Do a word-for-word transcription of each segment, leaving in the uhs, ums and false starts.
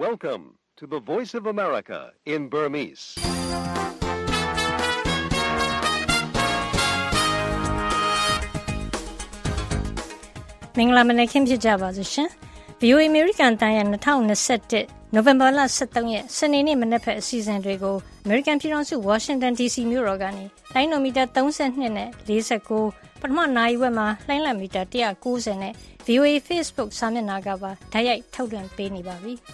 Welcome to the Voice of America in Burmese. ။မင်္ဂလာမနက်ခင်းဖြစ်ကြပါရှင်။ ဗွီအိုအေ American တန်ရဲ့၂၀၂၁နိုဝင်ဘာလ၁၃ရက်စနေနေ့မနက်ဖက်အစီအစဉ်တွေကို American ပြည်ထောင်စု Washington ဒီ စီ မြို့တော်ကနေလိုင်းနိုမီတာ၃၂နဲ့၄၉ပထမနာရီဝက်မှာလိုင်းလံမီတာ၁၉၀နဲ့ ဗွီအိုအေ Facebook စာမျက်နှာကပါဓာတ်ရိုက်ထုတ်လွှင့်ပေးနေပါပြီ။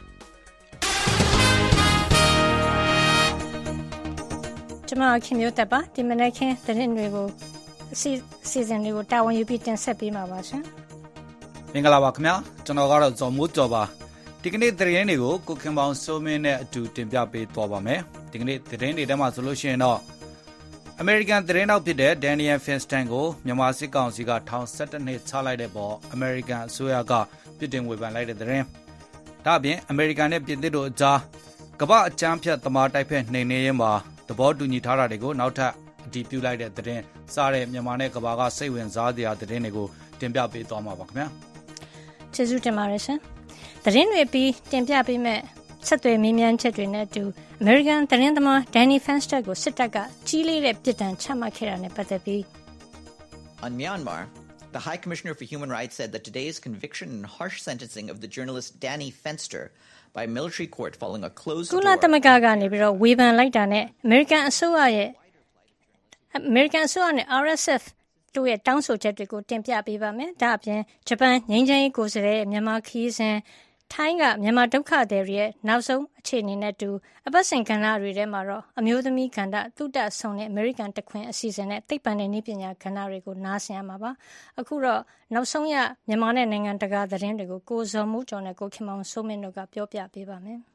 ကျွန်မခင်မျိုးတက်ပါဒီမနက်ခင်းသတင်းတွေကိုအစီအစဉ်တွေကိုတာဝန်ယူပြီးတင်ဆက်ပေးမှာပါရှင်။မင်္ဂလာပါခင်ဗျာကျွန်တော်ကတော့ဇော်မိုးကျော်ပါဒီကနေ့သတင်းတွေကိုကိုခင်ပေါင်းစိုးမင်းနဲ့အတူတင်ပြပေးသွားပါမယ်ဒီကနေ့သတင်းတွေထဲမှာဆိုလို့ရှိရင်တော့အမေရိကန်သတင်းတောက်ဖြစ်တဲ့ Daniel Feinstein ကိုမြန်မာစစ်ကောင်စီကထောင်၁၁နှစ်ချလိုက်တဲ့ပေါ်အမေရိကန်အစိုးရကပြစ်တင်ဝေဖန်လိုက်တဲ့သတင်းဒါ့အပြင်အမေရိကန်နဲ့ပြင်သစ်တို့အကြားကမ္ဘာအကြမ်းဖက်သမားတိုက်ဖက်နှိမ်နင်းရေးမှာသဘောတူညီထားတာတွေကိုနောက်ထပ်အတည်ပြုလိုက်တဲ့သတင်းစားတဲ့မြန်မာနဲ့ကမ္ဘာကစိတ်ဝင်စားစရာသတင်းတွေကိုတင်ပြပေးသွားမှာပါခင်ဗျာကျေးဇူးတင်ပါတယ်ရှင်သတင်းတွေပြီးတင်ပြပေးမဲ့ဆက်သွယ်မေးမြန်းချက်တွေနဲ့အတူ American သတင်းသမား Danny Feinstein ကိုစစ်တပ်ကကြီးလေးတဲ့ပြစ်ဒဏ်ချမှတ်ခဲ့တာနဲ့ပတ်သက်ပြီး On Myanmar, the High Commissioner for Human Rights said that today's conviction and harsh sentencing of the journalist Danny Fenster by a military court following a closed door ကုလသမဂ္ဂကနေပြီးတော့ဝေဖန်လိုက်တာနဲ့ American အစိုးရရဲ့ American အစိုးရနဲ့ R S F တို့ရဲ့တောင်းဆိုချက်တွေကိုတင်ပြပေးပါမယ်။ဒါအပြင်ဂျပန်ငြိမ်းချမ်းရေးကိုယ်စားလှယ်မြန်မာခီးစဉ်ထိုင်းကမြန်မာဒုက္ခသည်တွေရဲ့နောက်ဆုံးအခြေအနေနဲ့တူအပတ်စဉ်ကဏ္ဍတွေထဲမှာတော့အမျိုးသမီးကဏ္ဍတုတဆုံတဲ့ American တခွင်အစီအစဉ်နဲ့သိပ္ပံနဲ့နည်းပညာကဏ္ဍတွေကိုနားဆင်ရမှာပါ။အခုတော့နောက်ဆုံးရမြန်မာနဲ့နိုင်ငံတကာသတင်းတွေကိုကိုဇော်မိုးကျော်နဲ့ကိုခင်မောင်စိုးမင်းတို့ကပြောပြပေးပါမယ်။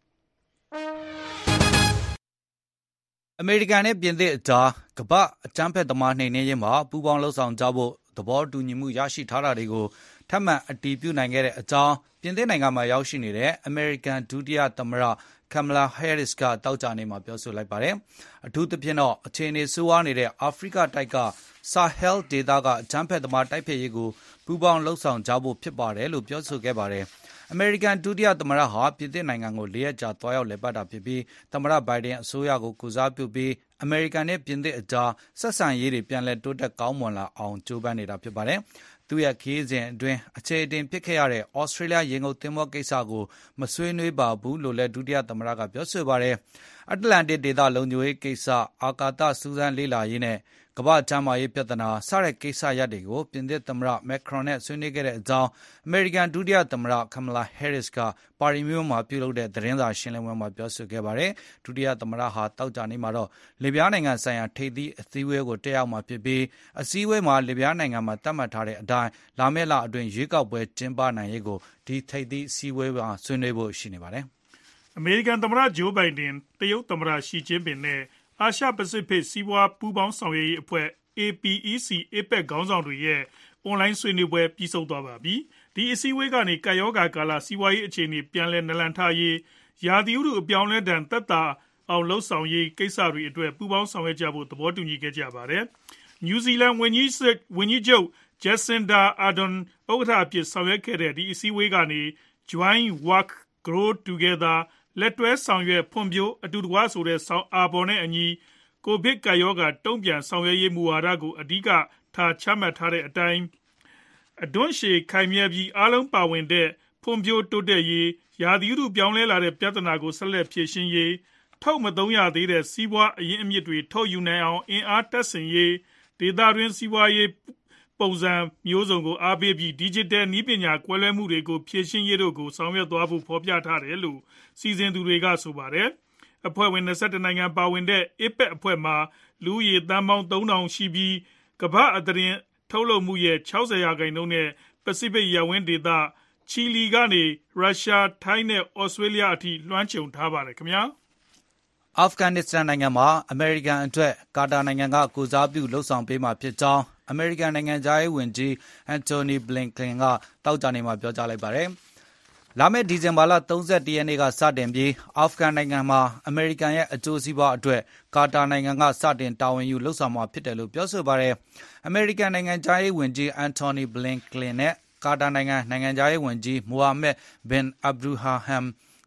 အမေရိကန်နဲ့ပြင်သစ်အကြားကမ္ဘာအကြမ်းဖက်သမားနှိမ်နင်းရေးမှာပူးပေါင်းလှုပ်ဆောင်ကြဖို့သဘောတူညီမှုရရှိထားတာတွေကိုထပ်မံအတည်ပြုနိုင်ခဲ့တဲ့အကြောင်းပြင်သစ်နိုင်ငံမှာရောက်ရှိနေတဲ့အမေရိကန်ဒုတိယသမ္မတ Kamala Harris ကတောက်ကြနေမှာပြောဆိုလိုက်ပါတယ်။အထူးသဖြင့်တော့အခြေအနေဆိုးဝါးနေတဲ့အာဖရိကတိုက်က Sahel ဒေသကအကြမ်းဖက်သမားတိုက်ဖျက်ရေးကိုပူးပေါင်းလှုပ်ဆောင်ကြဖို့ဖြစ်ပါတယ်လို့ပြောဆိုခဲ့ပါတယ်။အမေရိကန်ဒုတိယသမ္မတဟာပြင်သစ်နိုင်ငံကိုလေးရက်ကြာသွားရောက်လည်ပတ်တာဖြစ်ပြီးသမ္မတဘိုင်ဒန်အစိုးရကိုကူစားပြုပြီးအမေရိကန်နဲ့ပြင်သစ်အကြားဆက်ဆံရေးတွေပြန်လည်တိုးတက်ကောင်းမွန်လာအောင်ကြိုးပမ်းနေတာဖြစ်ပါတယ်။သူရဲ့ခရီးစဉ်အတွင်းအခြေအတင်ဖြစ်ခဲ့ရတဲ့ဩစတြေးလျရေငုပ်သင်္ဘောကိစ္စကိုမဆွေးနွေးပါဘူးလို့လည်းဒုတိယသမ္မတကပြောဆိုပါတယ်။အတ္တလန္တိတ်ဒေသလုံခြုံရေးကိစ္စအာကာသစူးစမ်းလေ့လာရေးနဲ့ကမ္ဘာ့ကျန်းမာရေးပြဿနာစတဲ့ကိစ္စရပ်တွေကိုပြင်သစ်သမ္မတမက်ခရွန်နဲ့ဆွေးနွေးခဲ့တဲ့အကြောင်းအမေရိကန်ဒုတိယသမ္မတကမ်မလာဟဲရစ်ကပါရီမြို့မှာပြုလုပ်တဲ့သတင်းစာရှင်းလင်းပွဲမှာပြောဆိုခဲ့ပါတယ်။ဒုတိယသမ္မတဟာတောက်ကြနေမှာတော့လစ်ဗျားနိုင်ငံဆိုင်ရာထိပ်သီးအစည်းအဝေးကိုတက်ရောက်မှာဖြစ်ပြီးအစည်းအဝေးမှာလစ်ဗျားနိုင်ငံမှာသတ်မှတ်ထားတဲ့အတိုင်းလာမယ့်လအတွင်းရွေးကောက်ပွဲကျင်းပနိုင်ရေးကိုဒီထိပ်သီးအစည်းအဝေးမှာဆွေးနွေးဖို့ရှိနေပါတယ်။အမေရိကန်သမ္မတဂျိုးဘိုင်ဒန်တရုတ်သမ္မတရှီကျင်းပင်နဲ့အာရှပစိဖိတ်စီးပွားပူးပေါင်းဆောင်ရွက်ရေးအဖွဲ့A P E C အေပက်ခေါင်းဆောင်တွေရဲ့အွန်လိုင်းဆွေးနွေးပွဲပြီးဆုံးသွားပါပြီ။ဒီအစည်းအဝေးကနေကပ်ရောဂါကာလစီးပွားရေးအခြေအနေပြန်လည်နလန်ထရေးရာသီဥတုအပြောင်းလဲတန်သက်သာအောင်လှုပ်ဆောင်ရေးကိစ္စတွေအတွက်ပူးပေါင်းဆောင်ရွက်ကြဖို့သဘောတူညီခဲ့ကြပါတယ်။နယူးဇီလန်ဝန်ကြီးဝန်ကြီးချုပ် Jacinda Ardern ဥက္ကဋ္ဌအဖြစ်ဆောင်ရွက်ခဲ့တဲ့ဒီအစည်းအဝေးကနေ Join Work Grow Together လက်တွဲဆောင်ရွက်ဖွံ့ဖြိုးအတူတကွဆိုတဲ့ဆောင်အာဘော်နဲ့အညီကိုဗစ်ကပ်ရောဂါတုံ့ပြန်ဆောင်ရွက်ရေးမူဝါဒကိုအဓိကထားချမှတ်ထားတဲ့အတိုင်းအတွန်းရှည်ခိုင်မြဲပြီးအားလုံးပါဝင်တဲ့ဖွံ့ဖြိုးတိုးတက်ရေးရာသီဥတုပြောင်းလဲလာတဲ့ပြဿနာကိုဆက်လက်ဖြေရှင်းရေးထုတ်မသုံးရသေးတဲ့စီးပွားအရင်းအမြစ်တွေထုတ်ယူနိုင်အောင်အင်အားတက်ဆင်ရေးဒေသတွင်းစီးပွားရေးပုံစံမျိုးစုံကိုအားပေးပြီး Digital နည်းပညာကွဲလွဲမှုတွေကိုဖြေရှင်းရေးတို့ကိုဆောင်ရွက်သွားဖို့ဖော်ပြထားတယ်လို့စီစဉ်သူတွေကဆိုပါတယ်အဖွဲ့ဝင်၂၁နိုင်ငံပါဝင်တဲ့ အေပက် အဖွဲ့မှာလူဦးရေသန်းပေါင်းသုံးထောင်ရှိပြီးကမ္ဘာ့အသတင်းထုတ်လုပ်မှုရဲ့၆၀ရာခိုင်နှုန်းနဲ့ပစိဖိတ်ရပ်ဝန်းဒေသချီလီကနေရုရှားထိုင်းနဲ့ဩစတြေးလျအထိလွှမ်းခြုံထားပါတယ်ခင်ဗျာအာဖဂန်နစ္စတန်နိုင်ငံမှာအမေရိကန်အတွက်ကာတာနိုင်ငံကကိုစားပြုလှုပ်ဆောင်ပေးမှာဖြစ်ကြောင်းအမေရိကန်နိုင်ငံသားရေးဝန်ကြီးအန်တိုနီဘလင်ကန်ကတောက်ကြနေမှာပြောကြားလိုက်ပါတယ်လာမယ့်ဒီဇင်ဘာလ၃၁ရက်နေ့ကစတင်ပြီးအာဖဂန်နိုင်ငံမှာအမေရိကန်ရဲ့အကျိုးစီးပွားအတွက်ကာတာနိုင်ငံကစတင်တာဝန်ယူလှုပ်ဆောင်မှာဖြစ်တယ်လို့ပြောဆိုပါတယ်။အမေရိကန်နိုင်ငံသားရေးဝန်ကြီးအန်တိုနီဘလင်ကန်နဲ့ကာတာနိုင်ငံနိုင်ငံသားရေးဝန်ကြီးမိုဟာမက်ဘင်အဗ်ဒူဟာဟမ်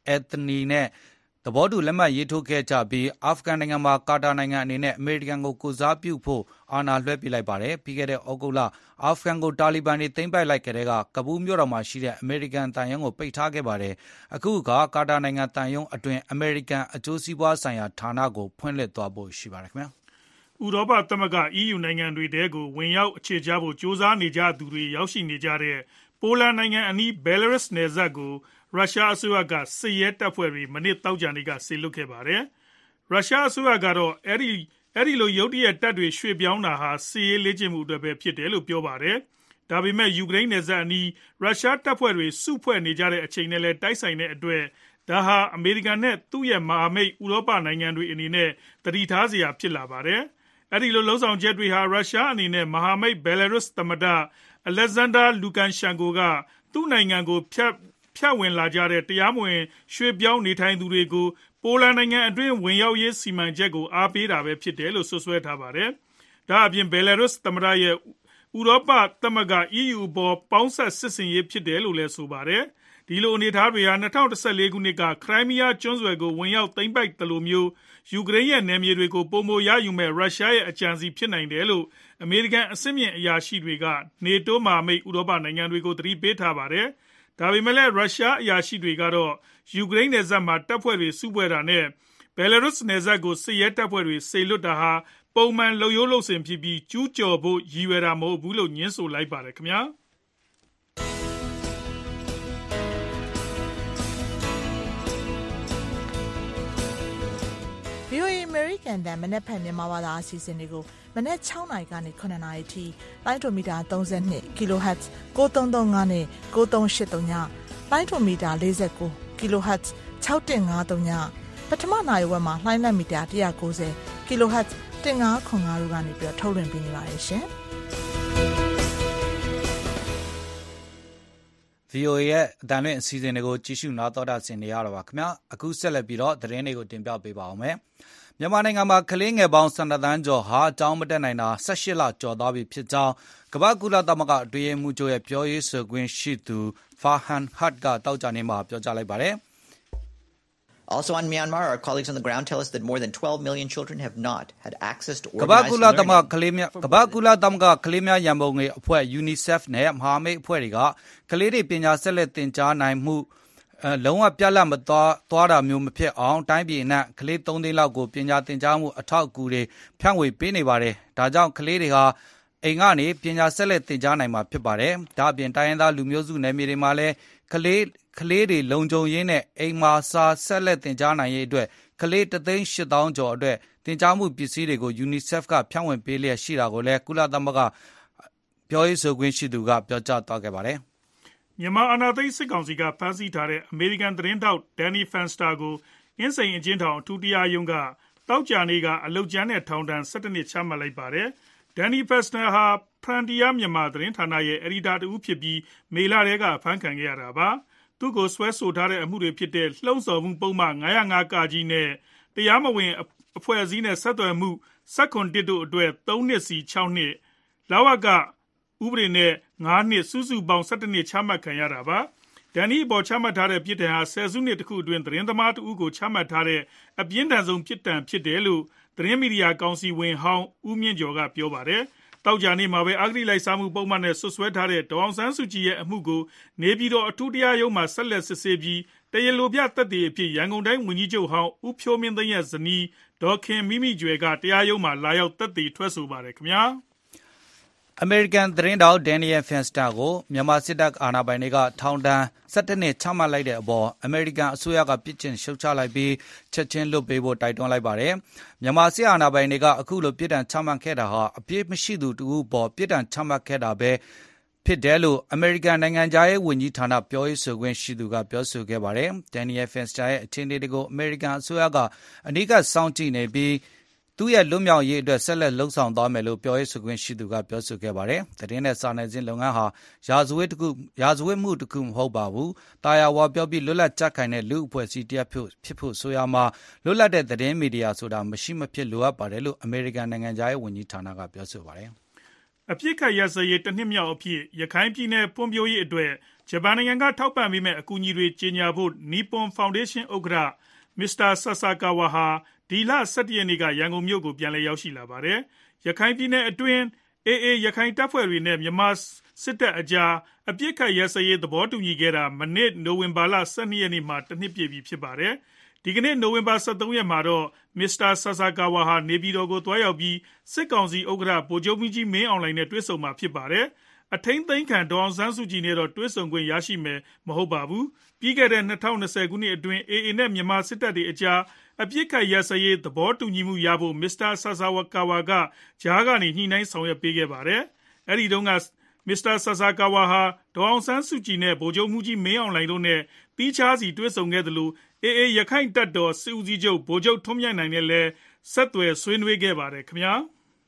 အက်သနီနဲ့သဘောတူလက်မှတ်ရေးထိုးခဲ့ကြပြီးအာဖဂန်နိုင်ငံမှာကာတာနိုင်ငံအနေနဲ့အမေရိကန်ကိုကိုစားပြုဖို့အာဏာလွှဲပေးလိုက်ပါတယ်။ပြီးခဲ့တဲ့ဩဂုတ်လအာဖဂန်ကိုတာလီဘန်တွေသိမ်းပိုက်လိုက်ကြတဲ့ကကဘူးမြို့တော်မှာရှိတဲ့အမေရိကန်တန်ယုံကိုပိတ်ထားခဲ့ပါတယ်။အခုကကာတာနိုင်ငံတန်ယုံအတွင်းအမေရိကန်အကျိုးစီးပွားဆိုင်ရာဌာနကိုဖွင့်လှစ်သွားဖို့ရှိပါတယ်ခင်ဗျာ။ဥရောပသမဂ္ဂ E U နိုင်ငံတွေတဲကိုဝင်ရောက်အခြေချဖို့ကြိုးစားနေကြသူတွေရောက်ရှိနေကြတဲ့ပိုလန်နိုင်ငံအနီးဘယ်လာရုစ်နယ်စပ်ကိုရုရှားအစိုးရကစစ်ရဲတပ်ဖွဲ့တွေမနေ့တောက်ကြနေ့ကဆေလွတ်ခဲ့ပါတယ်။ရုရှားအစိုးရကတော့အဲ့ဒီအဲ့ဒီလိုရုတ်တရက်တပ်တွေရွှေ့ပြောင်းတာဟာစစ်ရေးလေ့ကျင့်မှုအတွက်ပဲဖြစ်တယ်လို့ပြောပါတယ်။ဒါပေမဲ့ယူကရိန်းနယ်စပ်အနီးရုရှားတပ်ဖွဲ့တွေစုဖွဲ့နေကြတဲ့အချိန်နဲ့လည်းတိုက်ဆိုင်တဲ့အတွက်ဒါဟာအမေရိကန်နဲ့သူ့ရဲ့မဟာမိတ်ဥရောပနိုင်ငံတွေအနေနဲ့သတိထားစရာဖြစ်လာပါတယ်။အဲ့ဒီလိုလှုံ့ဆော်ချက်တွေဟာရုရှားအနေနဲ့မဟာမိတ်ဘယ်လာရုစ်သမ္မတအလက်ဇန်ဒါလူကန်ရှန်ကိုကသူ့နိုင်ငံကိုဖျက်ဖြတ်ဝင်လာကြတဲ့တရားမဝင်ရွှေ့ပြောင်းနေထိုင်သူတွေကိုပိုလန်နိုင်ငံအတွင်းဝင်ရောက်ရေးစီမံချက်ကိုအားပေးတာပဲဖြစ်တယ်လို့ဆွဆွဲထားပါတယ်။ဒါအပြင်ဘယ်လာရုစ်သမ္မတရဲ့ဥရောပသမဂ္ဂ E U ပေါ်ပေါင်းဆက်စစ်စင်ရေးဖြစ်တယ်လို့လည်းဆိုပါတယ်။ဒီလိုအနေအထားတွေဟာ၂၀၁၄ခုနှစ်ကခရိုင်းမီးယားကျွန်းဆွယ်ကိုဝင်ရောက်သိမ်းပိုက်တယ်လို့မျိုးယူကရိန်းရဲ့နယ်မြေတွေကိုပုံမရယူမဲ့ရုရှားရဲ့အကြံစီဖြစ်နိုင်တယ်လို့အမေရိကန်အစစ်မြင့်အရာရှိတွေကနေတိုးမဟာမိတ်ဥရောပနိုင်ငံတွေကိုသတိပေးထားပါတယ်။ဒါပေမဲ့လည်းရုရှားအရာရှိတွေကတော့ယူကရိန်းနယ်စပ်မှာတပ်ဖွဲ့တွေစုဖွဲ့တာနဲ့ဘယ်လာရုစ်နယ်စပ်ကိုစစ်ရဲတပ်ဖွဲ့တွေစေလွတ်တာဟာပုံမှန်လုပ်ရိုးလုပ်စဉ်ဖြစ်ပြီးကျူးကျော်ဖို့ရည်ရွယ်တာမဟုတ်ဘူးလို့ညင်းဆိုလိုက်ပါတယ်ခင်ဗျာ။ VOA American တန်မနေ့ဖက်မြန်မာဘာသာအစီအစဉ်တွေကိုမနေ့၆နာရီကနေခုနှစ်နာရီထိလိုင်းဒိုမီတာသုံး၂ kHz ကိုသုံးသုံး၅နဲ့ကိုသုံး၈၃ညလိုင်းဒိုမီတာ၄၉ kHz ၆၁၅၃ညပထမနာရီဝက်မှာလိုင်းလက်မီတာ၁၉၀ kHz ၁၅ခွန်၅တို့ကနေပြီးထုတ်လွှင့်ပေးနေပါတယ်ရှင်။ဗွီအိုအေ ရဲ့အတန်လွင့်အစီအစဉ်တွေကိုကြည့်ရှုနားတော်တာဆင်နေရတော့ပါခင်ဗျာအခုဆက်လက်ပြီးတော့သတင်းတွေကိုတင်ပြပေးပါအောင်မယ်မြန်မာနိုင်ငံမှာကလေးငယ်ပေါင်း၁၂တန်းကျော်ဟာအကြောင်းမတက်နိုင်တာ၁၈လကျော်သွားပြီဖြစ်ကြောင်းကမ္ဘာ့ကုလသမဂ္ဂအတွင်းရေးမှူးချုပ်ရဲ့ပြောရေးဆိုခွင့်ရှိသူ Farhan Haq ကတောက်ကြနေမှာပြောကြားလိုက်ပါတယ် Also on Myanmar, our colleagues on the ground tell us that more than twelve million children have not had access to organized learning. ကမ္ဘာ့ကုလသမဂ္ဂကလေးများကမ္ဘာ့ကုလသမဂ္ဂကလေးများရန်ပုံငွေအဖွဲ့ UNICEF နဲ့မဟာမိတ်အဖွဲ့တွေကကလေးတွေပညာဆက်လက်သင်ကြားနိုင်မှုအဲလုံးဝပြတ်လတ်မသွားသွားတာမျိုးမဖြစ်အောင်တိုင်းပြည်အနှံ့ကလေးသုံးသိန်းလောက်ကိုပညာသင်ကြားမှုအထောက်အကူတွေဖြန့်ဝေပေးနေပါတယ်။ဒါကြောင့်ကလေးတွေဟာအိမ်ကနေပညာဆက်လက်သင်ကြားနိုင်မှာဖြစ်ပါတယ်။ဒါအပြင်တိုင်းရင်းသားလူမျိုးစုနယ်မြေတွေမှာလည်းကလေးကလေးတွေလုံခြုံရေးနဲ့အိမ်မှာစာဆက်လက်သင်ကြားနိုင်ရေးအတွက်ကလေးတသိန်းရှစ်သောင်းကျော်အတွက်သင်ကြားမှုပစ္စည်းတွေကို UNICEF ကဖြန့်ဝေပေးလျက်ရှိတာကိုလည်းကုလသမဂ္ဂပြောရေးဆိုခွင့်ရှိသူကပြောကြားသွားခဲ့ပါတယ်။မြန်မာအာဏာသိမ်းစစ်ကောင်စီကဖမ်းဆီးထားတဲ့အမေရိကန်သတင်းတောက်ဒန်နီဖန်စတာကိုအင်းစိန်အကျဉ်းထောင်အထူးတရားရုံးကတောက်ကြနေ့ကအလုတ်ကျန်းတဲ့ထောင်ဒဏ်၁၁နှစ်ချမှတ်လိုက်ပါတယ်။ဒန်နီဖန်စတာဟာဖရန်တီယာမြန်မာသတင်းဌာနရဲ့အယ်ဒီတာတူဖြစ်ပြီးမေလတည်းကဖမ်းခံခဲ့ရတာပါ။သူ့ကိုဆွဲဆိုထားတဲ့အမှုတွေဖြစ်တဲ့လှုံ့ဆော်မှုပုံမှန်၅၀၅ကကြီးနဲ့တရားမဝင်အဖွဲ့အစည်းနဲ့ဆက်သွယ်မှု၁၇တို့အတွက်၃နှစ်စီ၆နှစ်လဝကဥပဒေနဲ့၅နှစ်စုစုပေါင်း၁၁နှစ်ချမှတ်ခံရတာပါ။ဒန်နီအပေါ်ချမှတ်ထားတဲ့ပြစ်ဒဏ်ဟာဆယ်စုနှစ်တခုအတွင်းသတင်းသမားတဦးကိုချမှတ်ထားတဲ့အပြင်းထန်ဆုံးပြစ်ဒဏ်ဖြစ်တယ်လို့သတင်းမီဒီယာကောင်စီဝင်ဟောင်းဦးမြင့်ကျော်ကပြောပါတယ်။တောက်ကြနေ့မှာပဲအဂတိလိုက်စားမှုပုံမှန်နဲ့ဆွဆွဲထားတဲ့ဒေါအောင်ဆန်းစုကြည်ရဲ့အမှုကိုနေပြည်တော်အထူးတရားရုံးမှာဆက်လက်စစ်ဆေးပြီးတရားလိုပြသက်သေအဖြစ်ရန်ကုန်တိုင်းဝန်ကြီးချုပ်ဟောင်းဦးဖြိုးမင်းသိန်းရဲ့ဇနီးဒေါ်ခင်မိမိကျွယ်ကတရားရုံးမှာလာရောက်သက်သေထွက်ဆိုပါတယ်ခင်ဗျာအမေရိကန်သတင်းတောက်ဒန်နီယယ်ဖန်စတာကိုမြန်မာစစ်တပ်အာဏာပိုင်တွေကထောင်ဒဏ်၁၁နှစ်ချမှတ်လိုက်တဲ့အပေါ်အမေရိကန်အစိုးရကပြစ်တင်ရှုတ်ချလိုက်ပြီးချက်ချင်းလွတ်ပေးဖို့တိုက်တွန်းလိုက်ပါတယ်။မြန်မာစစ်အာဏာပိုင်တွေကအခုလိုပြစ်ဒဏ်ချမှတ်ခဲ့တာဟာအပြစ်မရှိသူတူအပေါ်ပြစ်ဒဏ်ချမှတ်ခဲ့တာပဲဖြစ်တယ်လို့အမေရိကန်နိုင်ငံသားရေးဝန်ကြီးဌာနပြောရေးဆိုခွင့်ရှိသူကပြောဆိုခဲ့ပါတယ်။ဒန်နီယယ်ဖန်စတာရဲ့အခြေအနေတွေကိုအမေရိကန်အစိုးရကအနီးကပ်စောင့်ကြည့်နေပြီးသူ့ရဲ့လွတ်မြောက်ရေးအတွက်ဆက်လက်လှုံ့ဆော်သွားမယ်လို့ပြောရေးဆိုခွင့်ရှိသူကပြောဆိုခဲ့ပါတယ်။သတင်းနဲ့စာနယ်ဇင်းလုပ်ငန်းဟာရာဇဝတ်တခုရာဇဝတ်မှုတခုမဟုတ်ပါဘူး။တာယာဝါပြောပြီးလွတ်လပ်ကြခိုင်တဲ့လူအဖွဲ့အစည်းတရပ်ဖြစ်ဖို့ဆိုရမှာလွတ်လပ်တဲ့သတင်းမီဒီယာဆိုတာမရှိမဖြစ်လိုအပ်ပါတယ်လို့အမေရိကန်နိုင်ငံသားရေးဝန်ကြီးဌာနကပြောဆိုပါတယ်။အပြစ်ခတ်ရစရေးတစ်နှစ်မြောက်အဖြစ်ရခိုင်ပြည်နယ်ပွံ့ဖြိုးရေးအတွက်ဂျပန်နိုင်ငံကထောက်ပံ့ပေးမဲ့အကူအညီတွေကြေညာဖို့ Nippon Foundation ဥက္ကဋ္ဌ မစ္စတာ Sasakawa ဟာဒီလ၁၁ရက်နေ့ကရန်ကုန်မြို့ကိုပြန်လည်ရောက်ရှိလာပါတယ်။ရခိုင်ပြည်နယ်အတွင်း အေအေ ရခိုင်တပ်ဖွဲ့တွေနဲ့မြန်မာစစ်တပ်အကြားအပြစ်ခတ်ရစရေးသဘောတူညီခဲ့တာမနေ့နိုဝင်ဘာလ၁၂ရက်နေ့မှာတစ်နှစ်ပြည့်ပြီဖြစ်ပါတယ်။ဒီကနေ့နိုဝင်ဘာ၁၃ရက်မှာတော့မစ္စတာ Sasakawa ဟာနေပြည်တော်ကိုသွားရောက်ပြီးစစ်ကောင်စီဥက္ကဋ္ဌဗိုလ်ချုပ်မှူးကြီးမင်းအောင်လှိုင်နဲ့တွေ့ဆုံမှာဖြစ်ပါတယ်။အထိန်းသိမ်းခံဒေါအောင်ဆန်းစုကြည်နဲ့တော့တွေ့ဆုံခွင့်ရရှိမယ်မဟုတ်ပါဘူး။ပြီးခဲ့တဲ့၂၀၂၀ခုနှစ်အတွင်း အေအေ နဲ့မြန်မာစစ်တပ်တွေအကြားအပြစ်ခတ်ရစရေးသဘောတူညီမှုရဖို့မစ္စတာ Sasakawa ကကြားကနေညှိနှိုင်းဆောင်ရွက်ပေးခဲ့ပါတယ်။အဲဒီတုန်းကမစ္စတာ Sasakawa ဟာဒေါအောင်ဆန်းစုကြည်နဲ့ဗိုလ်ချုပ်မှူးကြီးမင်းအောင်လှိုင်တို့နဲ့သီးခြားစီတွေ့ဆုံခဲ့သလိုအေအေ ရခိုင်တပ်တော်စစ်ဦးစီးချုပ်ဗိုလ်ချုပ်ထွန်းမြတ်နိုင်နဲ့လည်းဆက်သွယ်ဆွေးနွေးခဲ့ပါတယ်ခင်ဗျာ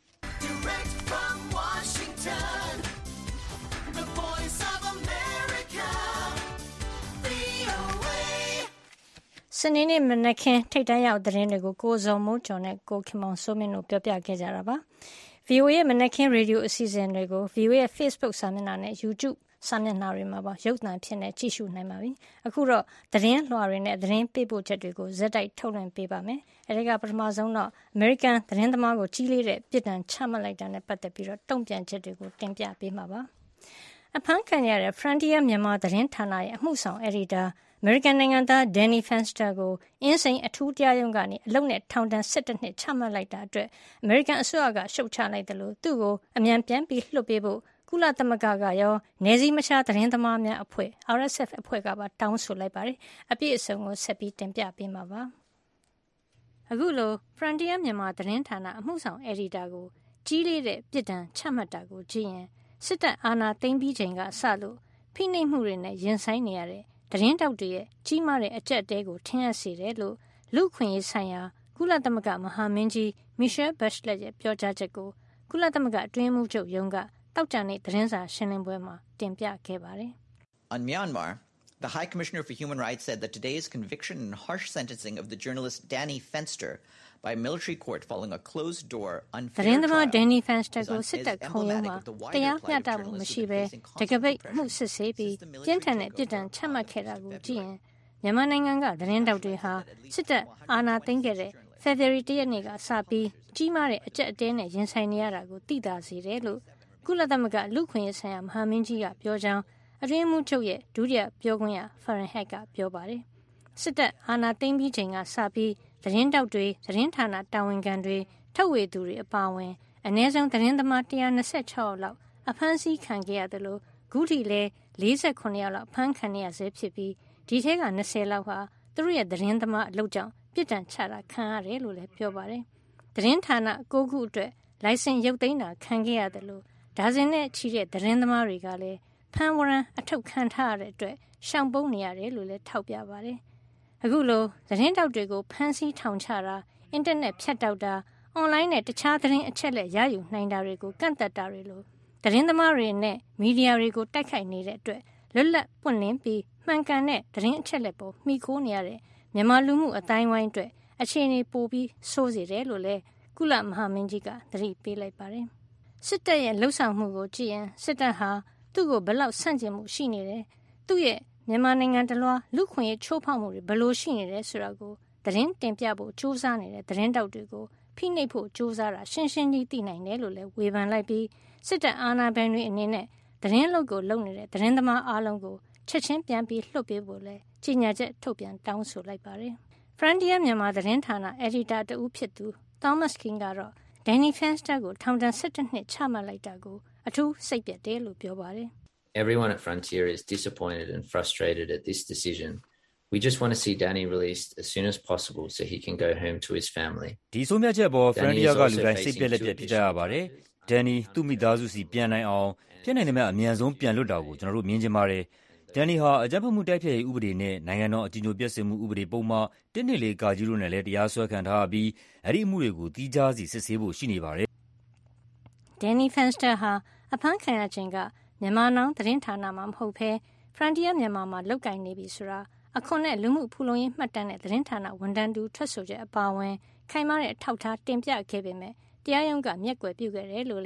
စနေနေ့မနက်ခင်းထိတ်တန့်ရောက်သတင်းတွေကိုကိုဇော်မိုးကျော်နဲ့ကိုခင်မောင်စိုးမင်းတို့ပြောပြခဲ့ကြတာပါ။ ဗီအိုအေ မနက်ခင်းရေဒီယိုအစီအစဉ်တွေကို ဗီအိုအေ Facebook စာမျက်နှာနဲ့ YouTube စာမျက်နှာတွေမှာပါရုပ်သံဖြစ်နေကြည့်ရှုနိုင်ပါပြီ။အခုတော့သတင်းလွှာတွေနဲ့သတင်းပေးပို့ချက်တွေကိုဇက်တိုက်ထုတ်လွှင့်ပေးပါမယ်။အဲဒီကပထမဆုံးတော့ American သတင်းသမားကိုကြီးလေးတဲ့ပြစ်ဒဏ်ချမှတ်လိုက်တာနဲ့ပတ်သက်ပြီးတော့တုံ့ပြန်ချက်တွေကိုတင်ပြပေးမှာပါ။အဖမ်းခံရတဲ့ Frontier မြန်မာသတင်းဌာနရဲ့အမှုဆောင်အယ်ဒီတာAmerican နိုင်ငံသား Danny Fenster ကိုအင်းစိန်အထူးတရားရုံးကနေအလုပ်နဲ့ထောင်ဒဏ်၁၁နှစ်ချမှတ်လိုက်တာအတွက် American အစိုးရကရှုတ်ချလိုက်တယ်လို့သူ့ကိုအမြန်ပြန်ပြီးလွှတ်ပေးဖို့ကုလသမဂ္ဂကရောနယ်စည်းမခြားသတင်းသမားများအဖွဲ့ R S F အဖွဲ့ကပါတောင်းဆိုလိုက်ပါတယ်။အပြည့်အစုံကိုဆက်ပြီးတင်ပြပေးမှာပါ။အခုလို Frontier မြန်မာသတင်းဌာနအမှုဆောင်အယ်ဒီတာကိုကြီးလေးတဲ့ပြစ်ဒဏ်ချမှတ်တာကိုကြည့်ရင်စစ်တပ်အာဏာသိမ်းပြီးချိန်ကစလို့ဖိနှိပ်မှုတွေနဲ့ရင်ဆိုင်နေရတဲ့သတင်းတောက်တွေရဲ့ကြီးမားတဲ့အကျက်တဲကိုထင်ဟပ်စေတယ်လို့လူခွင့်ရေးဆိုင်ရာကုလသမဂ္ဂမဟာမင်းကြီး Michelle Bachelet ရဲ့ပြောကြားချက်ကိုကုလသမဂ္ဂအတွင်းမှုချုပ်ရုံးကတောက်ကြတဲ့သတင်းစာရှင်းလင်းပွဲမှာတင်ပြခဲ့ပါတယ်။ On Myanmar, the High Commissioner for Human Rights said that today's conviction and harsh sentencing of the journalist Danny Fenster by military court following a closed-door unfair trial သတင်းသမား Danny Fenster ကိုစစ်တပ်ခုံရုံးမှာတရားမျှတမှုမရှိဘဲတကပိတ်မှုစစ်ဆေးပြီးပြင်းထန်တဲ့ပြစ်ဒဏ်ချမှတ်ခဲ့တာကိုကြည့်ရင်မြန်မာနိုင်ငံကသတင်းတောက်တွေဟာစစ်တပ်အာဏာသိမ်းခဲ့တဲ့ February တရက်နေ့ကစပြီးကြီးမားတဲ့အကျက်အတဲနဲ့ရင်ဆိုင်နေရတာကိုသိသာစေတယ်လို့ကုလသမဂ္ဂလူခွင့်ရေးဆိုင်ရာမဟာမင်းကြီးကပြောကြောင်းအတွင်းမှုချုပ်ရဲ့ဒုတိယပြောခွင့်ရ Fahrenheit ကပြောပါတယ်။စစ်တပ်အာဏာသိမ်းပြီးချိန်ကစပြီးသတင်းတောက်တွေသတင်းဌာနတာဝန်ခံတွေထုတ်ဝေသူတွေအပါအဝင်အနည်းဆုံးသတင်းသမား၁၂၆ယောက်လောက်အဖမ်းဆီးခံခဲ့ရတယ်လို့ခုထိလည်း၄၉ယောက်လောက်ဖမ်းခံရဆဲဖြစ်ပြီးဒီထဲက၂၀လောက်ဟာသူတို့ရဲ့သတင်းသမားအလုပ်ကြောင့်ပြစ်ဒဏ်ချတာခံရတယ်လို့လည်းပြောပါတယ်။သတင်းဌာန၉ခုအတွက်လိုင်စင်ရုပ်သိမ်းတာခံခဲ့ရတယ်လို့ဒါဇင်နဲ့ချီတဲ့သတင်းသမားတွေကလည်းဖမ်းဝရမ်းအထုတ်ခံထားရတဲ့အတွက်ရှောင်ပုန်းနေရတယ်လို့လည်းထောက်ပြပါတယ်။အခုလိုသတင်းတောက်တွေကိုဖမ်းဆီးထောင်ချတာအင်တာနက်ဖြတ်တောက်တာအွန်လိုင်းနဲ့တခြားသတင်းအချက်လက်ရယူနိုင်တာတွေကိုကန့်သက်တာတွေလို့သတင်းသမားတွေနဲ့မီဒီယာတွေကိုတိုက်ခိုက်နေတဲ့အတွက်လွတ်လပ်ပွင့်လင်းပြီးမှန်ကန်တဲ့သတင်းအချက်လက်ပေါ်မှီခိုနေရတဲ့မြန်မာလူမှုအတိုင်းဝိုင်းအတွက်အခြေအနေပိုပြီးဆိုးစေတယ်လို့လည်းကုလမဟာမင်းကြီးကသတိပေးလိုက်ပါတယ်။စစ်တပ်ရဲ့လှုပ်ဆောင်မှုကိုကြည့်ရင်စစ်တပ်ဟာသူ့ကိုဘယ်လောက်ဆန့်ကျင်မှုရှိနေတယ်သူ့ရဲ့မြန်မာနိုင်ငံတလွှာလူခွင့်ရေးချိုးဖောက်မှုတွေဘယ်လိုရှိနေတယ်ဆိုတာကိုသတင်းတင်ပြဖို့စူးစမ်းနေတဲ့သတင်းတောက်တွေကိုဖိနှိပ်ဖို့စူးစမ်းတာရှင်းရှင်းကြီးသိနိုင်တယ်လို့လည်းဝေဖန်လိုက်ပြီးစစ်တပ်အာဏာပိုင်တွေအနေနဲ့သတင်းလုပ်ကိုလုပ်နေတဲ့သတင်းသမားအားလုံးကိုချက်ချင်းပြန်ပြီးလွှတ်ပေးဖို့လည်းကြေညာချက်ထုတ်ပြန်တောင်းဆိုလိုက်ပါတယ်။ Frontier မြန်မာသတင်းဌာနအယ်ဒီတာတဦးဖြစ်သူ Thomas King ကတော့ Danny Fenster ကိုထောင်ဒဏ်၁၁နှစ်ချမှတ်လိုက်တာကိုအထူးစိတ်ပျက်တယ်လို့ပြောပါတယ်။ Everyone at Frontier is disappointed and frustrated at this decision. We just want to see Danny released as soon as possible so he can go home to his family. ဒီဆုံးဖြတ်ချက်ပေါ် Frontier ကလူတိုင်းစိတ်ပျက်လက်ပျက်ဖြစ်ကြရပါတယ်။ Danny သူ့မိသားစုစီပြန်နိုင်အောင်ဖြစ်နိုင်တယ်များအမြန်ဆုံးပြန်လွတ်တာကိုကျွန်တော်တို့မြင်ချင်ပါတယ်။ Danny ဟာအကြမ်းဖက်မှုတိုက်ဖျက်ရေးဥပဒေနဲ့နိုင်ငံတော်အကြီးအကျယ်ပြည့်စုံမှုဥပဒေပုံမှန်၁၂၄ ကကြီးတို့နဲ့လည်းတရားစွဲခံထားပြီးအဲ့ဒီအမှုတွေကိုတီးခြားစီစစ်ဆေးဖို့ရှိနေပါတယ်။ Danny Fenster ဟာအဖမ်းခံရချိန်ကမြန်မာနောင်သတင်းဌာနမှာမဟုတ်ဘဲ Frontier မြန်မာမှာလုပ်ကိုင်နေပြီဆိုတာအခွန်နဲ့လူမှုဖူလုံရေးမှတ်တမ်းနဲ့သတင်းဌာနဝန်ထမ်းတူထွက်ဆိုချက်အပါအဝင်ခိုင်မာတဲ့အထောက်အထားတင်ပြခဲ့ပေမဲ့တရားရုံးကမျက်ကွယ်ပြုခဲ့တယ်လို့လည်း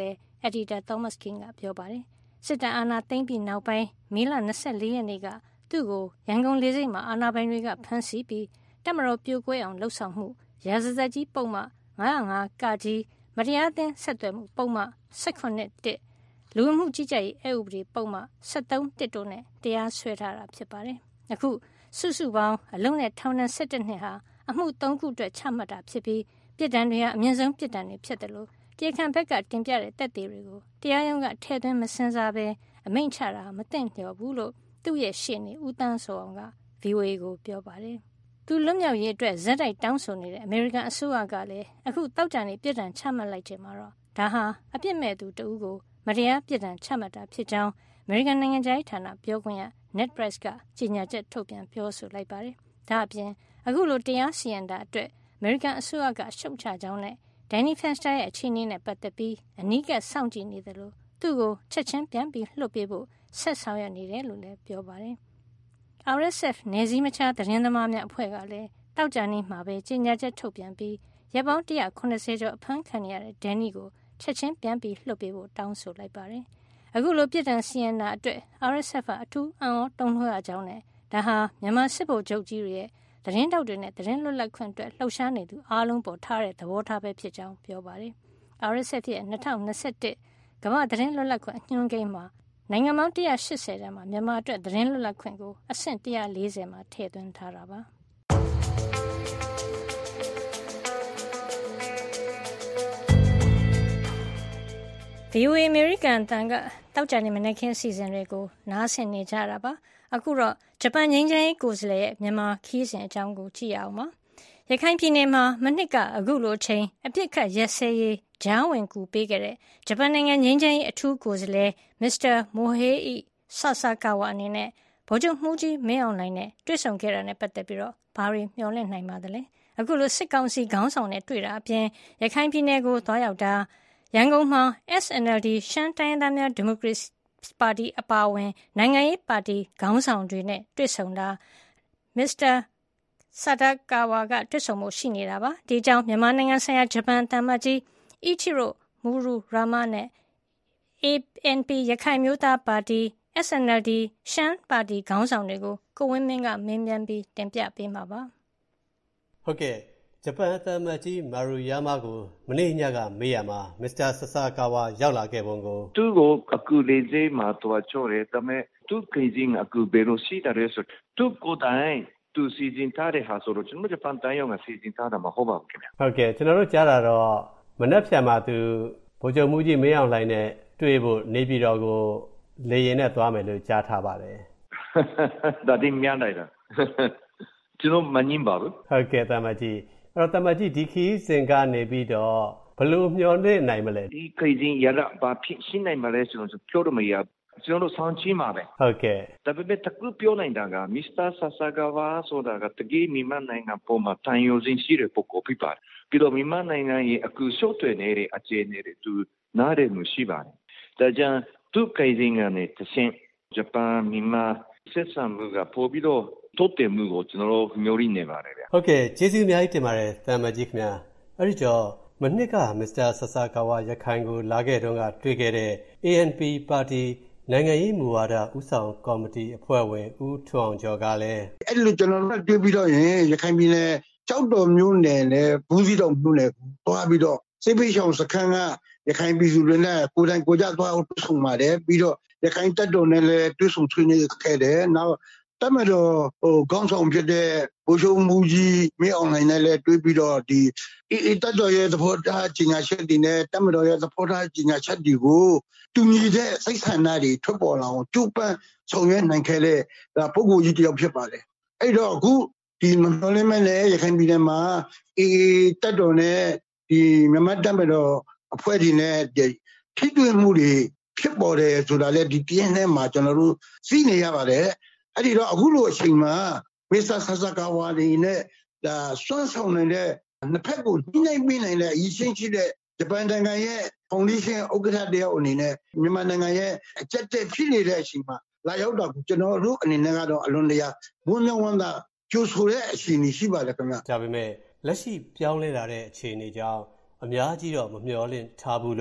Editor Thomas King ကပြောပါတယ်။စစ်တပ်အာဏာသိမ်းပြီးနောက်ပိုင်းမေလ၂၄ရက်နေ့ကသူ့ကိုရန်ကုန်လေဆိပ်မှာအာဏာပိုင်တွေကဖမ်းဆီးပြီးတပ်မတော်ပြိုကွဲအောင်လှုပ်ဆောင်မှုရာဇသတ်ကြီးပုံမှန်၅၀၅ကကြီးမတရားအသင်းဆက်သွယ်မှုပုံမှန်၁၈တစ်လူဝင်မှုကြီးကြပ်ရေးအက်ဥပဒေပုံမှန်၁၃တစ်တို့နဲ့တရားစွဲထားတာဖြစ်ပါတယ်။အခုစုစုပေါင်းအလုံးနဲ့ထောင်ဒဏ်၁၁နှစ်ဟာအမှု၃ခုအတွက်ချမှတ်တာဖြစ်ပြီးပြစ်ဒဏ်တွေဟာအမြင့်ဆုံးပြစ်ဒဏ်တွေဖြစ်တယ်လို့တရားခံဘက်ကတင်ပြတဲ့သက်သေတွေကိုတရားရုံးကထည့်သွင်းမစင်စားဘဲအမိန့်ချတာမသင့်လျော်ဘူးလို့သူ့ရဲ့ရှေ့နေဦးတန်းစောအောင်က ဗွီအိုအေ ကိုပြောပါတယ်။သူလွတ်မြောက်ရေးအတွက်ဇက်တိုက်တောင်းဆိုနေတဲ့အမေရိကန်အစိုးရကလည်းအခုတောက်တန်နေပြစ်ဒဏ်ချမှတ်လိုက်ချိန်မှာတော့ဒါဟာအပြစ်မဲ့သူတဦးကိုမတရားပြစ်ဒဏ်ချမှတ်တာဖြစ်ကြောင်းအမေရိကန်နိုင်ငံခြားရေးဌာနပြောခွင့်ရ Ned Price ကကြေညာချက်ထုတ်ပြန်ပြောဆိုလိုက်ပါတယ်။ဒါအပြင်အခုလိုတရားစီရင်တာအတွက်အမေရိကန်အစိုးရကရှုတ်ချကြောင်းနဲ့ Danny Fenster ရဲ့အခြေအနေနဲ့ပတ်သက်ပြီးအနီးကပ်စောင့်ကြည့်နေတယ်လို့သူ့ကိုချက်ချင်းပြန်ပြီးလွှတ်ပေးဖို့ဆက်ဆောင်ရွက်နေတယ်လို့လည်းပြောပါတယ်။ R S F နယ်စည်းမခြားသတင်းသမားများအဖွဲ့ကလည်းတောက်ကြနေ့မှာပဲကြေညာချက်ထုတ်ပြန်ပြီးရပ်ပေါင်း၁၇၀ကျော်အဖမ်းခံရတဲ့ Danny ကိုချက်ချင်းပြန်ပြီးလွှတ်ပေးဖို့တောင်းဆိုလိုက်ပါတယ်။အခုလိုပြည်ထန်စီရင်တာအတွက် R S F ကအထူးအံ့ဩတုန်လှုပ်ရကြောင်းနဲ့ဒါဟာမြန်မာစစ်ဗိုလ်ချုပ်ကြီးတွေရဲ့သတင်းတောက်တွေနဲ့သတင်းလွတ်လပ်ခွင့်အတွက်လှုပ်ရှားနေသူအားလုံးပေါ်ထားတဲ့သဘောထားပဲဖြစ်ကြောင်းပြောပါတယ်။ R S F ရဲ့၂၀၂၁ကမ္ဘာသတင်းလွတ်လပ်ခွင့်အညွှန်းကိန်းမှာနိုင်ငံပေါင်း၁၈၀ထဲမှာမြန်မာအတွက်သတင်းလွတ်လပ်ခွင့်ကိုအဆင့်၁၄၀မှာထည့်သွင်းထားတာပါ။ဗွီအိုအေ အမေရိကန်အသံကတောက်ကြနေမနေ့ခင်းအစီအစဉ်တွေကိုနားဆင်နေကြတာပါ။အခုတော့ဂျပန်ငြိမ်းချမ်းရေးကိုယ်စားလှယ်ရဲ့မြန်မာခီးစဉ်အကြောင်းကိုကြည့်ရအောင်ပါ။ရခိုင်ပြည်နယ်မှာမနှစ်ကအခုလိုချိန်အပြစ်ခတ်ရက်စဲရေးကြားဝင်ကူပေးခဲ့တဲ့ဂျပန်နိုင်ငံငြိမ်းချမ်းရေးအထူးကိုယ်စားလှယ်မစ္စတာမိုဟေးအီဆာဆာကာဝါအနေနဲ့ဗိုလ်ချုပ်မှုးကြီးမင်းအောင်လှိုင်နဲ့တွေ့ဆုံခဲ့တာနဲ့ပတ်သက်ပြီးတော့ဘာတွေမျှော်လင့်နိုင်ပါသလဲ။အခုလိုစစ်ကောင်စီခေါင်းဆောင်နဲ့တွေ့တာအပြင်ရခိုင်ပြည်နယ်ကိုသွားရောက်တာရန်ကုန်မှာ S N L D ရှမ်းတိုင်းရင်းသားများဒီမိုကရေစီပါတီအပါအဝင်နိုင်ငံရေးပါတီခေါင်းဆောင်တွေနဲ့တွေ့ဆုံတာမစ္စတာဆာဒါကာဝါကတွေ့ဆုံမှုရှိနေတာပါဒီကြောင့်မြန်မာနိုင်ငံဆိုင်ရာဂျပန်သံအမတ်ကြီးအီချီရိုမူရူရာမနဲ့ A N P ရခိုင်မျိုးသားပါတီ S N L D ရှမ်းပါတီခေါင်းဆောင်တွေကိုကိုဝင်းမင်းကမင်းမြန်ပြီးတင်ပြပေးမှာပါဟုတ်ကဲ့ဂျပန်သံအမတ်ကြီးမာရူယာမာကိုမနေ့ညကမေးရမှာမစ္စတာဆဆာကာဝါရောက်လာခဲ့ပုံကိုသူ့ကိုအခုလေးစိမှာတော့ချောတယ်ဒါပေမဲ့သူခရီးစဉ်အခုဘယ်လိုရှိတယ်ဆိုသူကိုယ်တိုင်သူစီစဉ်ထားတဲ့ဟာဆိုတော့ကျွန်တော်ဂျပန်တိုင်းကစီစဉ်ထားတာမဟုတ်ပါဘူးခင်ဗျဟုတ်ကဲ့ကျွန်တော်တို့ကြားတာတော့မနက်ဖြန်မှာသူဗိုလ်ချုပ်မှုကြီးမင်းအောင်လှိုင်နဲ့တွေ့ဖို့နေပြည်တော်ကိုလေရင်နဲ့သွားမယ်လို့ကြားထားပါတယ်ဒါတင်မြန်လိုက်တာကျွန်တော်မငင်းပါဘူးဟုတ်ကဲ့တမကြီးအဲ့တော့တမကြီးဒီခီးစဉ်ကနေပြီးတော့ဘယ်လိုမျှော်လင့်နိုင်မလဲဒီခီးစဉ်ရတာဘာဖြစ်ရှင်းနိုင်မလဲဆိုတော့ပြောရမရကျွန်တော်ဆောင်းချင်းပါပဲဟုတ်ကဲ့ဒါပေမဲ့တကူပြောနိုင်တာကမစ္စတာဆာဆာဂါဝါဆိုတာကတကယ်မြန်မာနိုင်ငံပေါ်မှာတန်ရုံစင်ရှိတဲ့ပုဂ္ဂိုလ်ဖြစ်ပါတယ်ပြီးတော့မြန်မာနိုင်ငံရဲ့အခုရှုပ်ထွေးနေတဲ့အခြေအနေတွေသူနားရမှုရှိပါတယ်ဒါကြောင့်သူခီးစဉ်ကနေတဆင့်ဂျပန်မြန်မာဆက်ဆံမှုကပိုပြီးတော့တိုးတက်မှုကိုကျွန်တော်တို့မျှော်လင့်နေပါတယ်ဗျဟုတ်ကဲ့ကျေးဇူးအများကြီးတင်ပါတယ်တမ်မကြီးခင်ဗျာအဲ့ဒီတော့မနှစ်ကမစ္စတာဆဆာကာဝါရခိုင်ကိုလာခဲ့တုန်းကတွေ့ခဲ့တဲ့ A N P ပါတီနိုင်ငံရေးမူဝါဒဦးဆောင်ကော်မတီအဖွဲ့ဝင်ဦးထွန်းအောင်ကျော်ကလည်းအဲ့လိုကျွန်တော်တို့တွေ့ပြီးတော့ရင်ရခိုင်ပြည်နယ်ကြောက်တော်မျိုးနယ်နဲ့ဘူးစီတော်မျိုးနယ်ကိုသွားပြီးတော့စိတ်ဖိရှောင်စခန်းကရခိုင်ပြည်သူတွေနဲ့ကိုယ်တိုင်ကိုယ်ကြသွားတွေ့ဆုံပါတယ်ပြီးတော့ရခိုင်တပ်တော်နဲ့လည်းတွေ့ဆုံဆွေးနွေးခဲ့တယ်နောက်တမတော်ဟိုခေါင်းဆောင်ဖြစ်တဲ့ဘိုးချုပ်မူကြီးမင်းအောင်နိုင်နဲ့လည်းတွေ့ပြီးတော့ဒီအေးတပ်တော်ရဲ့သဘောထားကြီးညာချက်တွေနဲ့တမတော်ရဲ့သဘောထားကြီးညာချက်တွေကိုတူညီတဲ့စိတ်ဆန္ဒတွေထွက်ပေါ်လာအောင်ကြိုးပမ်းဆောင်ရွက်နိုင်ခဲ့တဲ့ဒါပုဂ္ဂိုလ်ကြီးတစ်ယောက်ဖြစ်ပါတယ်အဲ့တော့အခုဒီမတော်လေးမဲ့လည်းရခိုင်ပြည်နယ်မှာအေးတပ်တော်နဲ့ဒီမြန်မာတမတော်အဖွဲ့တွေနဲ့ထိတွေ့မှုတွေဖြစ်ပေါ်တယ်ဆိုတာလည်းဒီပြင်းထဲမှာကျွန်တော်တို့သိနေရပါတယ်အဲ့ဒီတော့အခုလိုအချိန်မှာမစ္စတာဆာဆာကာဝါဒီနဲ့ဒါဆွမ်းဆောင်နေတဲ့နှစ်ဖက်ကိုညှိနှိုင်းပေးနိုင်တဲ့အရေးချင်းရှိတဲ့ဂျပန်နိုင်ငံရဲ့ဖောင်ဒေးရှင်းဥက္ကဋ္ဌတယောက်အနေနဲ့မြန်မာနိုင်ငံရဲ့အကျက်တက်ဖြစ်နေတဲ့အချိန်မှာလာရောက်တော့ကျွန်တော်တို့အနေနဲ့ကတော့အလွန်တရာဘုံမြောင်းဝမ်းသာကြိုဆိုတဲ့အချိန်ကြီးရှိပါတယ်ခင်ဗျဒါပေမဲ့လက်ရှိပြောင်းလဲလာတဲ့အခြေအနေကြောင့်အများကြီးတော့မမျှော်လင့်ထားဘူးလို့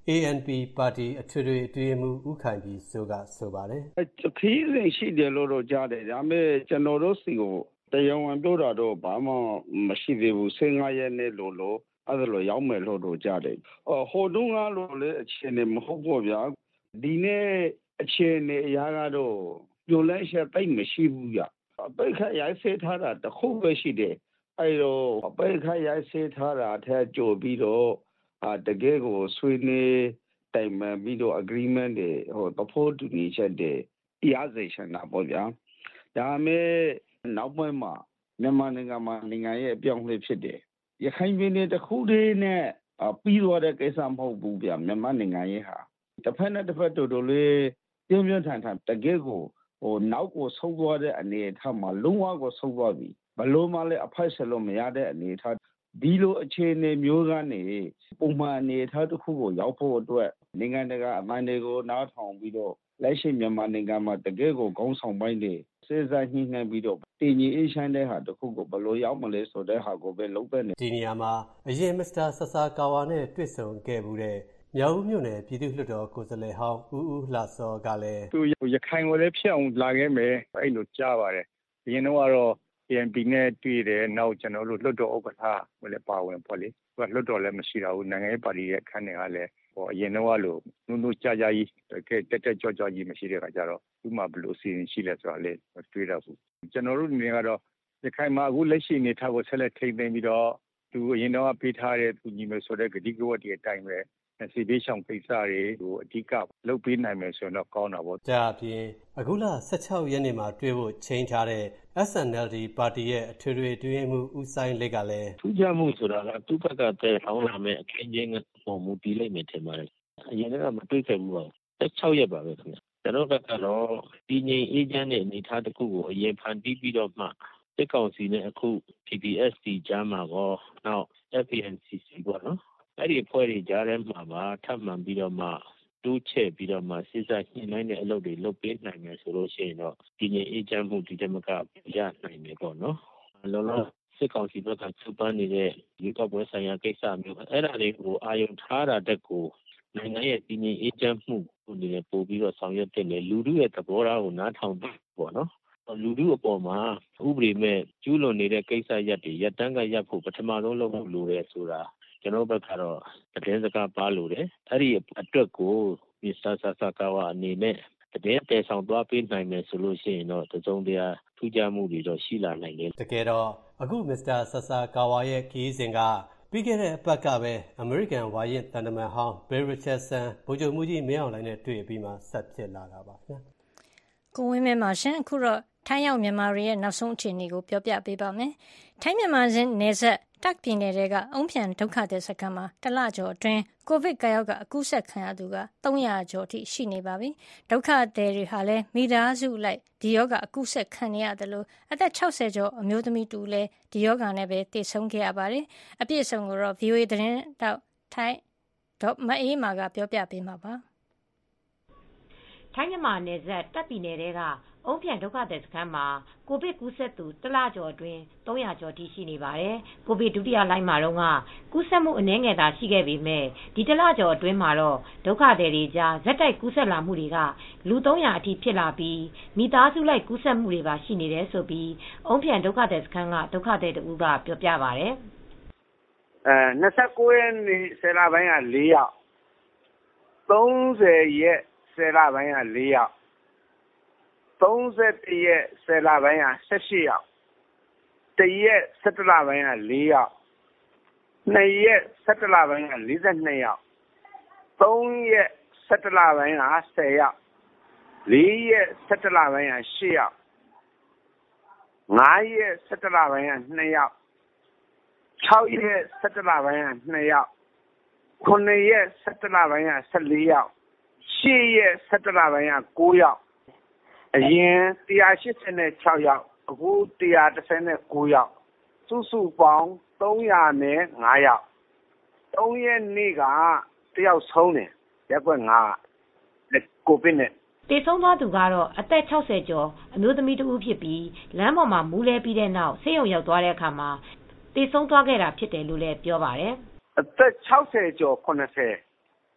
A N P ပါတီအထွေထွေအတွင်းရေးမှူးဦးခိုင်ပြည်စိုးကဆိုပါတယ်ခီးစဉ်ရှိတယ်လို့တော့ကြားတယ်ဒါပေမဲ့ကျွန်တော်တို့စီကိုတရားဝင်ပြောတာတော့ဘာမှမရှိသေးဘူးဆယ်ငါရက်နေ့လို့လို့အဲ့ဒါလိုရောက်မယ်လို့တော့ကြားတယ်ဟိုတုန်းကလို့လေအခြေအနေမဟုတ်ပေါ့ဗျာဒီနေ့အခြေအနေအရာကတော့ပြိုလဲချက်တိတ်မရှိဘူးဗျအပိတ်ခရိုက်ဆေးထားတာတခုပဲရှိတယ်အဲ့တော့အပိတ်ခရိုက်ဆေးထားတာအထက်ကြိုပြီးတော့အာတကယ်ကိုဆွေးနွေးတိုင်ပင်ပြီးတော့ agreement တွေဟိုသဘောတူညီချက်တွေရစေချင်တာပေါ့ဗျာဒါမဲ့နောက်ပိုင်းမှာမြန်မာနိုင်ငံမှာနိုင်ငံရဲ့အပြောင်းအလဲဖြစ်တယ်ရခိုင်ပြည်နယ်တစ်ခုတည်းနဲ့ပြီးသွားတဲ့ကိစ္စမဟုတ်ဘူးဗျာမြန်မာနိုင်ငံရဲ့ဟာတစ်ဖက်နဲ့တစ်ဖက်တူတူလေးပြင်းပြင်းထန်ထန်တကယ်ကိုဟိုနောက်ကိုဆုံးသွားတဲ့အနေအထားမှာလုံးဝကိုဆုံးသွားပြီဘလို့မှလည်းအဖိုက်ဆက်လို့မရတဲ့အနေအထားဒီလိုအခြေအနေမျိုးကနေပုံမှန်အနေအထားတစ်ခုကိုရောက်ဖို့အတွက်နိုင်ငံတကာအမှန်တွေကိုနားထောင်ပြီးတော့လက်ရှိမြန်မာနိုင်ငံမှာတကယ်ကိုခေါင်းဆောင်ပိုင်းတွေစဉ်းစားညှိနှိုင်းပြီးတော့တည်ငြိမ်အေးချမ်းတဲ့ဟာတစ်ခုကိုဘယ်လိုရောက်မလဲဆိုတဲ့ဟာကိုပဲလုပ်ပဲနေဒီနေရာမှာအရင်မစ္စတာဆဆာကာဝါနဲ့တွေ့ဆုံခဲ့မှုတဲ့မြောက်ဦးမြို့နယ်ပြည်သူ့လွှတ်တော်ကိုယ်စားလှယ်ဟောင်းဦးဦးလှစောကလည်းသူရခိုင်ကိုလည်းဖြစ်အောင်လာခဲ့မယ်အဲ့လိုကြားပါတယ်အရင်တော့ကတော့ A N P နဲ့တွေ့တယ်နောက်ကျွန်တော်တို့လွှတ်တော်ဥက္ကဋ္ဌကိုလည်းပါဝင်ပေါ့လေသူကလွှတ်တော်လည်းမရှိတာဘူးနိုင်ငံရေးပါတီရဲ့ခန်းတွေကလည်းဟိုအရင်တော့လို့နုနုကြာကြာကြီးတက်တက်ကြွကြွကြီးမရှိတဲ့ခါကျတော့သူ့မှာဘယ်လိုအစီအစဉ်ရှိလဲဆိုတာလည်းတွေးတော့ဘူးကျွန်တော်တို့နေကတော့ရခိုင်မှာအခုလက်ရှိနေထားကိုဆက်လက်ထိန်းသိမ်းပြီးတော့သူအရင်တော့ပေးထားတဲ့သူညီမျိုးဆိုတဲ့ဂတိကဝတ်တွေအတိုင်းပဲစီဘေးရှောင်ကိစ္စတွေကိုအဓိကလုပ်ပေးနိုင်မယ်ဆိုရင်တော့ကောင်းတာပေါ့ဒါအပြင်အခုလဆယ့်ခြောက်ရက်နေ့မှာတွေ့ဖို့ချိန်ထားတဲ့ S N L D ပါတီရဲ့အထွေထွေအတွင်းရေးမှူးဦးဆိုင်လက်ကလည်းထူးခြားမှုဆိုတာကသူ့ဘက်ကတည်းထောင်းလာမဲ့အခင်းချင်းပုံမူတည်လိုက်မယ်ထင်ပါတယ်အရင်ကမတွေ့ခဲ့ဘူးပါဆယ့်ခြောက်ရက်ပါပဲခင်ဗျကျွန်တော်ဘက်ကတော့ဒီငြိမ်အေးချမ်းတဲ့အနေအထားတစ်ခုကိုအရင်ဖန်တီးပြီးတော့မှစစ်ကောင်စီနဲ့အခု P P S D ကြားမှာကောနောက် F A N C C ပေါ့နော်အဲ့ဒီဖွဲ့တွေကြားထဲမှာပါထပ်မှန်ပြီးတော့မှတိုးချဲ့ပြီးတော့မှစစ်စားညှိနှိုင်းတဲ့အလုပ်တွေလုပ်ပေးနိုင်မယ်ဆိုလို့ရှိရင်တော့ဒီငြိမ်အေးချမ်းမှုဒီတမကရနိုင်မယ်ပေါ့နော်လောလောစစ်ကောင်စီဘက်ကစုပန်းနေတဲ့ရေကောက်ပွဲဆိုင်ရာကိစ္စမျိုးအဲ့ဒါတွေကိုအာရုံထားတာတက်ကိုနိုင်ငံရဲ့ဒီငြိမ်အေးချမ်းမှုကိုနေပို့ပြီးတော့ဆောင်ရွက်တဲ့လေလူထုရဲ့သဘောထားကိုနားထောင်ပေါ့နော်လူထုအပေါ်မှာဥပဒေမဲ့ကျူးလွန်နေတဲ့ကိစ္စရပ်တွေရပ်တန်းကရပ်ဖို့ပထမဆုံးလုပ်ဖို့လိုတယ်ဆိုတာကျွန်တော်ဘက်ကတော့သတင်းစကားပါလို့တယ်အဲ့ဒီအတွက်ကိုမစ္စတာဆာဆာကာဝါအနေနဲ့သတင်းတည်ဆောင်သွားပေးနိုင်မယ်ဆိုလို့ရှိရင်တော့တစုံတရာထူးခြားမှုတွေတော့ရှိလာနိုင်တယ်တကယ်တော့အခုမစ္စတာဆာဆာကာဝါရဲ့ခီးစဉ်ကပြီးခဲ့တဲ့အပတ်ကပဲအမေရိကန်ဝါရင့်တန်တမန်ဟောင်းဘယ်ရစ်ချက်ဆန်ဗိုလ်ချုပ်မှုကြီးမင်းအောင်လှိုင်နဲ့တွေ့ပြီးမှဆက်ဖြစ်လာတာပါခင်ဗျာကိုဝင်းမဲမှာရှင်အခုတော့ထိုင်းရောက်မြန်မာတွေရဲ့နောက်ဆုံးအခြေအနေကိုပြောပြပေးပါမယ်ထိုင်းမြန်မာချင်းနယ်စပ်တက်ပြည်နယ်တွေကအုံဖြံဒုက္ခသည်စခန်းမှာတလကျော်အတွင်းကိုဗစ်ကာရောဂါအကူးစက်ခံရသူကသုံးရာကျော်ထိရှိနေပါပြီဒုက္ခသည်တွေဟာလည်းမိသားစုလိုက်ဒီယောဂအကူးစက်ခံနေရတယ်လို့အသက်၆၀ကျော်အမျိုးသမီးတူလည်းဒီယောဂနဲ့ပဲတည်ဆုံခဲ့ရပါတယ်အပြည့်အစုံကိုတော့ V O A သတင်းတောက်ထိုင်းဒေါ်မအေးမာကပြောပြပေးမှာပါထိုင်းမြန်မာနယ်စပ်တပ်ပြည်နယ်တဲကအုံဖြံဒုက္ခသည်စခန်းမှာကိုဗစ်ကူးစက်သူတလကျော်အတွင်းသုံးရာကျော်ထိရှိနေပါတယ်။ကိုဗစ်ဒုတိယလှိုင်းမှာတော့ကကူးစက်မှုအနည်းငယ်သာရှိခဲ့ပေမဲ့ဒီတလကျော်အတွင်းမှာတော့ဒုက္ခသည်တွေကြားဇက်တိုက်ကူးစက်လာမှုတွေကလူသုံးရာအထိဖြစ်လာပြီးမိသားစုလိုက်ကူးစက်မှုတွေပါရှိနေတယ်ဆိုပြီးအုံဖြံဒုက္ခသည်စခန်းကဒုက္ခသည်တူကပြောပြပါဗျ။အဲ၂၉ရက်နေ့ဆယ်လပိုင်းက၄ယောက်သုံးဆယ်ရက်ဆယ်လပိုင်းက၄ယောက်သုံးဆယ်တစ်ရက်ဆယ်လပိုင်းက၁၈ယောက်တရက်၁၇လပိုင်းက၄ယောက်နှစ်ရက်၁၇လပိုင်းက၄၂ယောက်သုံးရက်၁၇လပိုင်းက၁၀ယောက်လေးရက်၁၇လပိုင်းက၈ယောက်ငါးရက်၁၇လပိုင်းက၂ယောက်၆ရက်၁၇လပိုင်းက၂ယောက်ခုနှစ်ရက်၁၇လပိုင်းက၁၄ယောက်ရှစ်ရက်၁၇လပိုင်းက၉ယောက်အရင်၁၈၆ယောက်အခု၁၁၉ယောက်စုစုပေါင်း၃၀၅ယောက်သုံးရက်နေ့ကတယောက်ဆုံးတယ်ရက်ကွက်၅ကိုဗစ်နဲ့တည်ဆုံးသွားသူကတော့အသက်၆၀ကျော်အမျိုးသမီးတဦးဖြစ်ပြီးလမ်းပေါ်မှာမူးလဲပြီးတဲ့နောက်ဆေးရုံရောက်သွားတဲ့အခါမှာတည်ဆုံးသွားခဲ့တာဖြစ်တယ်လို့လည်းပြောပါတယ်အသက်၆၀ကျော်၇၀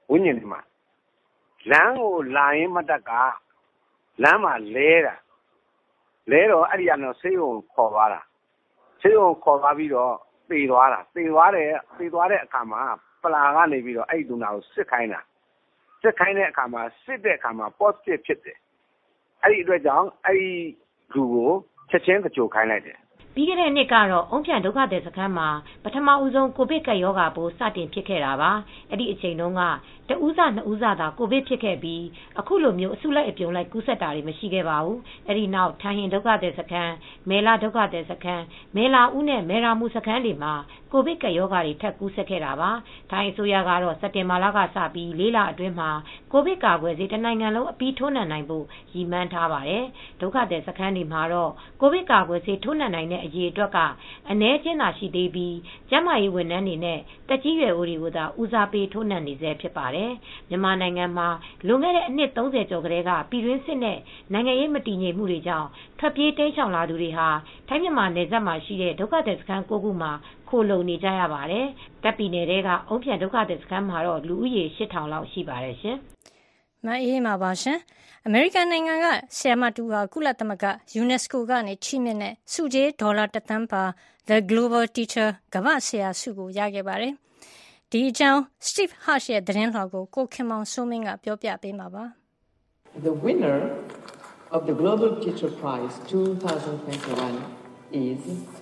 ဝိညာဉ်တွေမှာလမ်းကိုလာရင်မတက်ကလမ်းမှာလဲတာလဲတော့အဲ့ဒီကတော့ဆေးရုံခေါ်သွားတာဆေးရုံခေါ်သွားပြီးတော့သေသွားတာသေသွားတယ်သေသွားတဲ့အခါမှာပလာကနေပြီးတော့အဲ့ဒီလူနာကိုစစ်ခိုင်းတာစစ်ခိုင်းတဲ့အခါမှာစစ်တဲ့အခါမှာ positive ဖြစ်တယ်အဲ့ဒီအတွက်ကြောင့်အဲ့ဒီလူကိုချက်ချင်းကြိုခိုင်းလိုက်တယ်ပြီးခဲ့တဲ့နှစ်ကတော့အုံဖြန့်ဒုက္ခသည်စခန်းမှာပထမဦးဆုံးကိုဗစ်ကပ်ရောဂါပိုးစတင်ဖြစ်ခဲ့တာပါအဲ့ဒီအချိန်တုန်းကတဦးစနှစ်ဦးစသာကိုဗစ်ဖြစ်ခဲ့ပြီးအခုလိုမျိုးအစုလိုက်အပြုံလိုက်ကူးစက်တာတွေမရှိခဲ့ပါဘူးအဲ့ဒီနောက်ထိုင်းဟင်ဒုက္ခသည်စခန်းမဲလာဒုက္ခသည်စခန်းမဲလာဦးနဲ့မဲရာမူစခန်းတွေမှာကိုဗစ်ကပ်ရောဂါတွေထပ်ကူးစက်ခဲ့တာပါထိုင်းအစိုးရကတော့စက်တင်ဘာလကစပြီးလေးလအတွင်းမှာကိုဗစ်ကာကွယ်ဆေးတနိုင်ငံလုံးအပြီးထိုးနှံနိုင်ဖို့ရည်မှန်းထားပါတယ်ဒုက္ခသည်စခန်းတွေမှာတော့ကိုဗစ်ကာကွယ်ဆေးထိုးနှံနိုင်တဲ့အရေးအတွက်ကအနည်းချင်းသာရှိသေးပြီးကျန်းမာရေးဝန်ထမ်းတွေနဲ့တက်ကြီးရွယ်အိုတွေကိုသာဦးစားပေးထိုးနှံနေဆဲဖြစ်ပါတယ်မြန်မာနိုင်ငံမှာလွန်ခဲ့တဲ့အနှစ်သုံးဆယ်ကျော်ကတည်းကပြည်တွင်းစစ်နဲ့နိုင်ငံရေးမတည်ငြိမ်မှုတွေကြောင့်ထွက်ပြေးတိမ်းရှောင်လာသူတွေဟာထိုင်းမြန်မာနယ်စပ်မှာရှိတဲ့ဒုက္ခသည်စခန်းကိုခုမှာခိုလုံနေကြရပါတယ်တပ်ပြည်နယ်တွေကအုံဖြန့်ဒုက္ခသည်စခန်းမှာတော့လူဦးရေရှစ်ထောင်လောက်ရှိပါတယ်ရှင်မအေးမှာပါရှင်အမေရိကန်နိုင်ငံကဆီယမတူဟာကုလသမဂ္ဂ UNESCO ကနေချီးမြှင့်တဲ့စုကြေးဒေါ်လာတစ်သန်းပါ The Global Teacher ကမ္ဘာဆရာဆုကိုရခဲ့ပါတယ်ဒီအကြောင်း Steve Harsh ရဲ့သတင်းလွှာကိုကိုခင်မောင်စိုးမင်းကပြောပြပေးမှာပါ The winner of the Global Teacher Prize twenty twenty-one is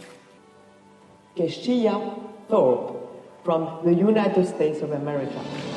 Keshiya Thorpe from the United States of America.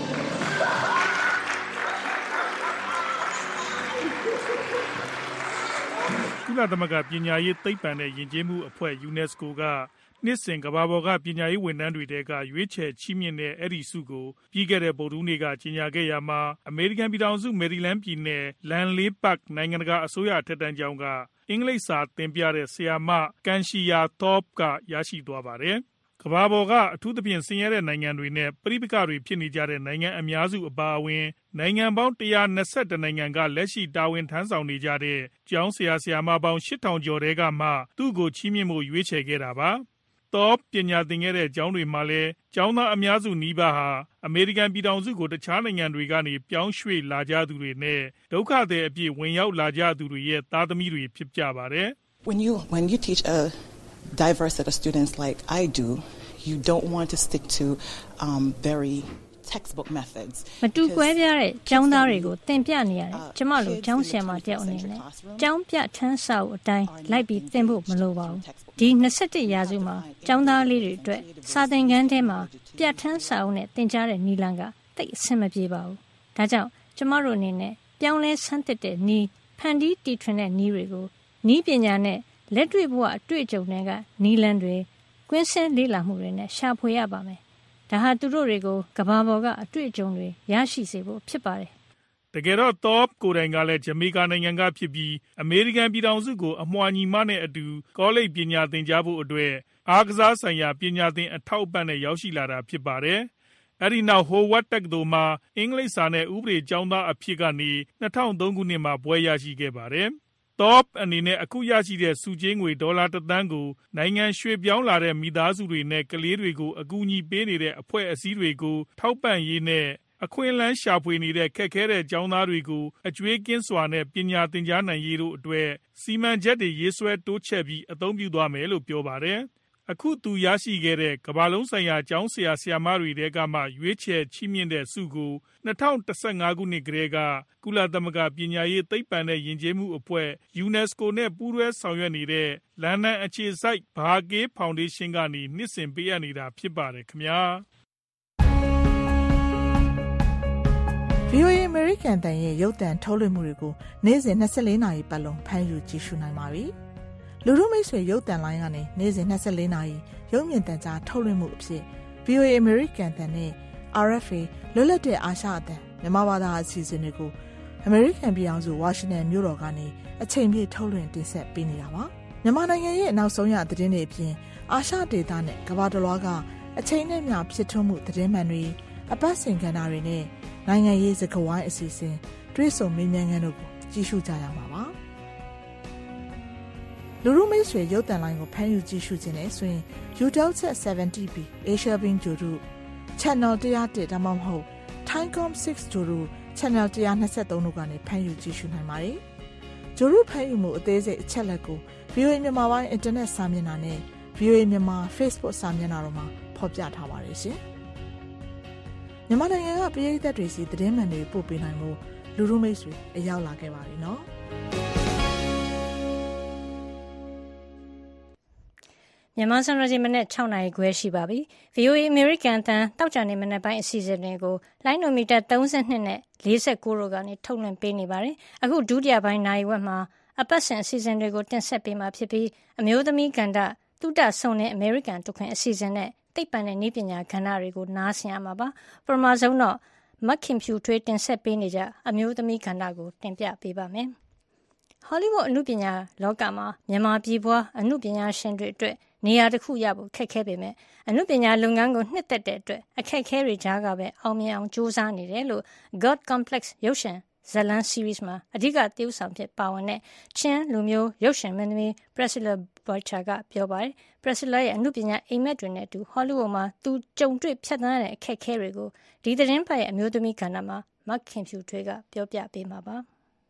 ကုလသမဂ္ဂပညာရေးသိပ္ပံနဲ့ယဉ်ကျေးမှုအဖွဲ့ UNESCO ကနှစ်စဉ်ကမ္ဘာပေါ်ကပညာရေးဝန်ထမ်းတွေတဲကရွေးချယ်ချီးမြှင့်တဲ့အဲ့ဒီဆုကိုပြီးခဲ့တဲ့ဗုဒ္ဓဟူးနေ့ကကြေညာခဲ့ရမှာအမေရိကန်ပြည်ထောင်စုမယ်ရီလန်းပြည်နယ်လန်လေးပတ်နိုင်ငံတကာအစိုးရထက်တန်းကျောင်းကအင်္ဂလိပ်စာသင်ပြတဲ့ဆရာမကန်ရှီယာသော့ကရရှိသွားပါတယ်ကမ္ဘာပေါ်ကအထူးသဖြင့်ဆင်းရဲတဲ့နိုင်ငံတွေနဲ့ပြည်ပကတွေဖြစ်နေကြတဲ့နိုင်ငံအများစုအပါအဝင်နိုင်ငံပေါင်းone hundred twenty-oneနိုင်ငံကလက်ရှိတာဝန်ထမ်းဆောင်နေကြတဲ့ကျောင်းဆရာဆရာမပေါင်းeight thousandကျော်တဲကမှသူ့ကိုချီးမြှင့်ဖို့ရွေးချယ်ခဲ့တာပါတော့ပညာသင်ခဲ့တဲ့ကျောင်းတွေမှာလည်းကျောင်းသားအများစုနီးပါးဟာအမေရိကန်ပြည်ထောင်စုကိုတခြားနိုင်ငံတွေကနေပြောင်းရွှေ့လာကြသူတွေနဲ့ဒုက္ခသည်အဖြစ်ဝင်ရောက်လာကြသူတွေရဲ့သားသမီးတွေဖြစ်ကြပါတယ် When you when you teach a diverse set of students like I do, you don't want to stick to um, very textbook methods. မတူကွဲပြားတဲ့ကျောင်းသားတွေကိုသင်ပြနေရတယ်ကျမတို့ကျောင်းဆရာမတယောက်အနေနဲ့ကျောင်းပြထမ်းစာအုပ်အတိုင်းလိုက်ပြီးသင်ဖို့မလိုပါဘူးဒီtwenty-firstရာစုမှာကျောင်းသားလေးတွေအတွက်စာသင်ခန်းထဲမှာပြထမ်းစာအုပ်နဲ့သင်ကြားတဲ့နည်းလမ်းကတိတ်အဆင်မပြေပါဘူးဒါကြောင့်ကျမတို့အနေနဲ့ပြောင်းလဲဆန်းသစ်တဲ့နည်းဖန်တီးတီထွင်တဲ့နည်းတွေကိုနည်းပညာနဲ့လက်တွေ့ဘဝအတွေ့အကြုံတွေကနည်းလမ်းတွေကွင်းဆင်းလေ့လာမှုတွေနဲ့ရှာဖွေရပါမယ်ဒါဟာသူတို့တွေကိုကဘာပေါ်ကအတွေ့အကြုံတွေရရှိစေဖို့ဖြစ်ပါတယ်တကယ်တော့ Top ကိုယ်တိုင်ကလည်းဂျမေကာနိုင်ငံကဖြစ်ပြီးအမေရိကန်ပြည်ထောင်စုကိုအမွှာညီမနဲ့အတူကောလိပ်ပညာသင်ကြားဖို့အတွက်အားကစားဆိုင်ရာပညာသင်အထောက်အပံ့နဲ့ရောက်ရှိလာတာဖြစ်ပါတယ်အဲ့ဒီနောက် Howard တက္ကသိုလ်မှာအင်္ဂလိပ်စာနဲ့ဥပဒေကျောင်းသားအဖြစ်ကနေtwo thousand threeခုနှစ်မှာဘွဲရရှိခဲ့ပါတယ်Top အနေနဲ့အခုရရှိတဲ့စုကြေးငွေဒေါ်လာတစ်သန်းကိုနိုင်ငံရွှေ့ပြောင်းလာတဲ့မိသားစုတွေနဲ့ကလေးတွေကိုအကူအညီပေးနေတဲ့အဖွဲ့အစည်းတွေကိုထောက်ပံ့ရေးနဲ့အခွင့်အလမ်းရှာဖွေနေတဲ့ခက်ခဲတဲ့ကျောင်းသားတွေကိုအကျွေးကင်းစွာနဲ့ပညာသင်ကြားနိုင်ရေးတို့အတွက်စီမံချက်တွေရေးဆွဲတိုးချဲ့ပြီးအသုံးပြုသွားမယ်လို့ပြောပါတယ်။အခုသူရရှိခဲ့တဲ့ကမ္ဘာလုံးဆိုင်ရာကျောင်းဆရာဆရာမတွေတဲကမှရွေးချယ်ချီးမြှင့်တဲ့ဆုကိုtwenty fifteenခုနှစ်ကတည်းကကုလသမဂ္ဂပညာရေးသိပ္ပံနဲ့ယဉ်ကျေးမှုအဖွဲ့ UNESCO နဲ့ပူးတွဲဆောင်ရွက်နေတဲ့လန်ဒန်အခြေစိုက်ဘာကေးဖောင်ဒေးရှင်းကနေနှစ်စဉ်ပေးအပ်နေတာဖြစ်ပါတယ်ခင်ဗျာဗီအိုအေ American တန်ရဲ့ရုပ်သံထုတ်လွှင့်မှုတွေကိုနေ့စဉ်twenty-fourနာရီပတ်လုံးဖမ်းယူကြည့်ရှုနိုင်ပါပြီလူထုမိတ်ဆွေရုပ်သံလိုင်းကနေနေ့စဉ်twenty-fourနာရီရုပ်မြင်သံကြားထုတ်လွှင့်မှုအဖြစ် ဗီအိုအေ American တန်နဲ့ R F A လွတ်လပ်တဲ့အာရှအသံမြန်မာဘာသာအစီအစဉ်တွေကို American ပြည်အောင်စု Washington မြို့တော်ကနေအချိန်ပြည့်ထုတ်လွှင့်တင်ဆက်ပေးနေတာပါမြန်မာနိုင်ငံရဲ့နောက်ဆုံးရသတင်းတွေအပြင်အာရှဒေသနဲ့ကမ္ဘာတစ်လွှားကအချိန်နဲ့မျှဖြစ်ထွန်းမှုသတင်းမှန်တွေအပတ်စဉ်ကဏ္ဍတွေနဲ့နိုင်ငံရေးစကားဝိုင်းအစီအစဉ်တွေ့ဆုံမေးမြန်းခန်းတို့ကိုကြည့်ရှုကြရမှာပါလူရုမိတ်ဆွေရုပ်သံလိုင်းကိုဖမ်းယူကြည့်ရှုခြင်းနဲ့ဆိုရင် YouTube seventy p Asia Bin Jodu Channel one oh oneဒါမှမဟုတ် Thaicom six ဂျိုရူ channel one twenty-three တို့ကနေဖမ်းယူကြည့်ရှုနိုင်ပါတယ်ဂျိုရူဖမ်းယူမှုအသေးစိတ်အချက်လက်ကို ဗီအိုအေ မြန်မာပိုင်းအင်တာနက်စာမျက်နှာနဲ့ ဗီအိုအေ မြန်မာ Facebook စာမျက်နှာတို့မှာဖော်ပြထားပါတယ်ရှင်မြန်မာနိုင်ငံကပြည်သူတွေစီသတင်းမှန်တွေပို့ပေးနိုင်မှုလူလူမိတ်ဆွေအရောက်လာခဲ့ပါပြီနော်မြန်မာစံတော်ချိန်မနေ့sixနာရီခွဲရှိပါပြီ ဗီအိုအေ American တန်တောက်ကြနေမနေ့ပိုင်းအစီအစဉ်တွေကိုလိုင်းနိုမီတာthirty-twoနဲ့forty-nineတို့ကနေထုတ်လွှင့်ပေးနေပါတယ်အခုဒုတိယပိုင်းနိုင်ဝက်မှာအပတ်စဉ်အစီအစဉ်တွေကိုတင်ဆက်ပေးမှာဖြစ်ပြီးအမျိုးသမီးကဏ္ဍတုဒဆုံတဲ့ American တခွင်အစီအစဉ်နဲ့သိပ္ပံနဲ့နည်းပညာကဏ္ဍတွေကိုနားဆင်ရမှာပါပထမဆုံးတော့မက်ခင်ဖြူထွေးတင်ဆက်ပေးနေကြအမျိုးသမီးကဏ္ဍကိုတင်ပြပေးပါမယ်ဟောလိဝုဒ်အနုပညာလောကမှာမြန်မာပြည်ပွားအနုပညာရှင်တွေအတွက်နေရာတစ်ခုရဖို့ခက်ခဲပေမဲ့အနုပညာလုပ်ငန်းကိုနှစ်သက်တဲ့အတွက်အခက်အခဲတွေကြားကပဲအောင်မြင်အောင်ကြိုးစားနေတယ်လို့ God Complex ရုပ်ရှင်ဇာတ်လမ်း series မှာအဓိကသရုပ်ဆောင်ဖြစ်ပါဝင်တဲ့ချင်းလူမျိုးရုပ်ရှင်မင်းသမီး Priscilla Butcher ကပြောပါတယ် Priscilla ရဲ့အနုပညာအိမ်မက်တွေနဲ့အတူ Hollywood မှာသူကြုံတွေ့ဖြတ်သန်းရတဲ့အခက်အခဲတွေကိုဒီသတင်းပတ်ရဲ့အမျိုးသမီးကဏ္ဍမှာမက်ခင်ဖြူထွေးကပြောပြပေးမှာပါ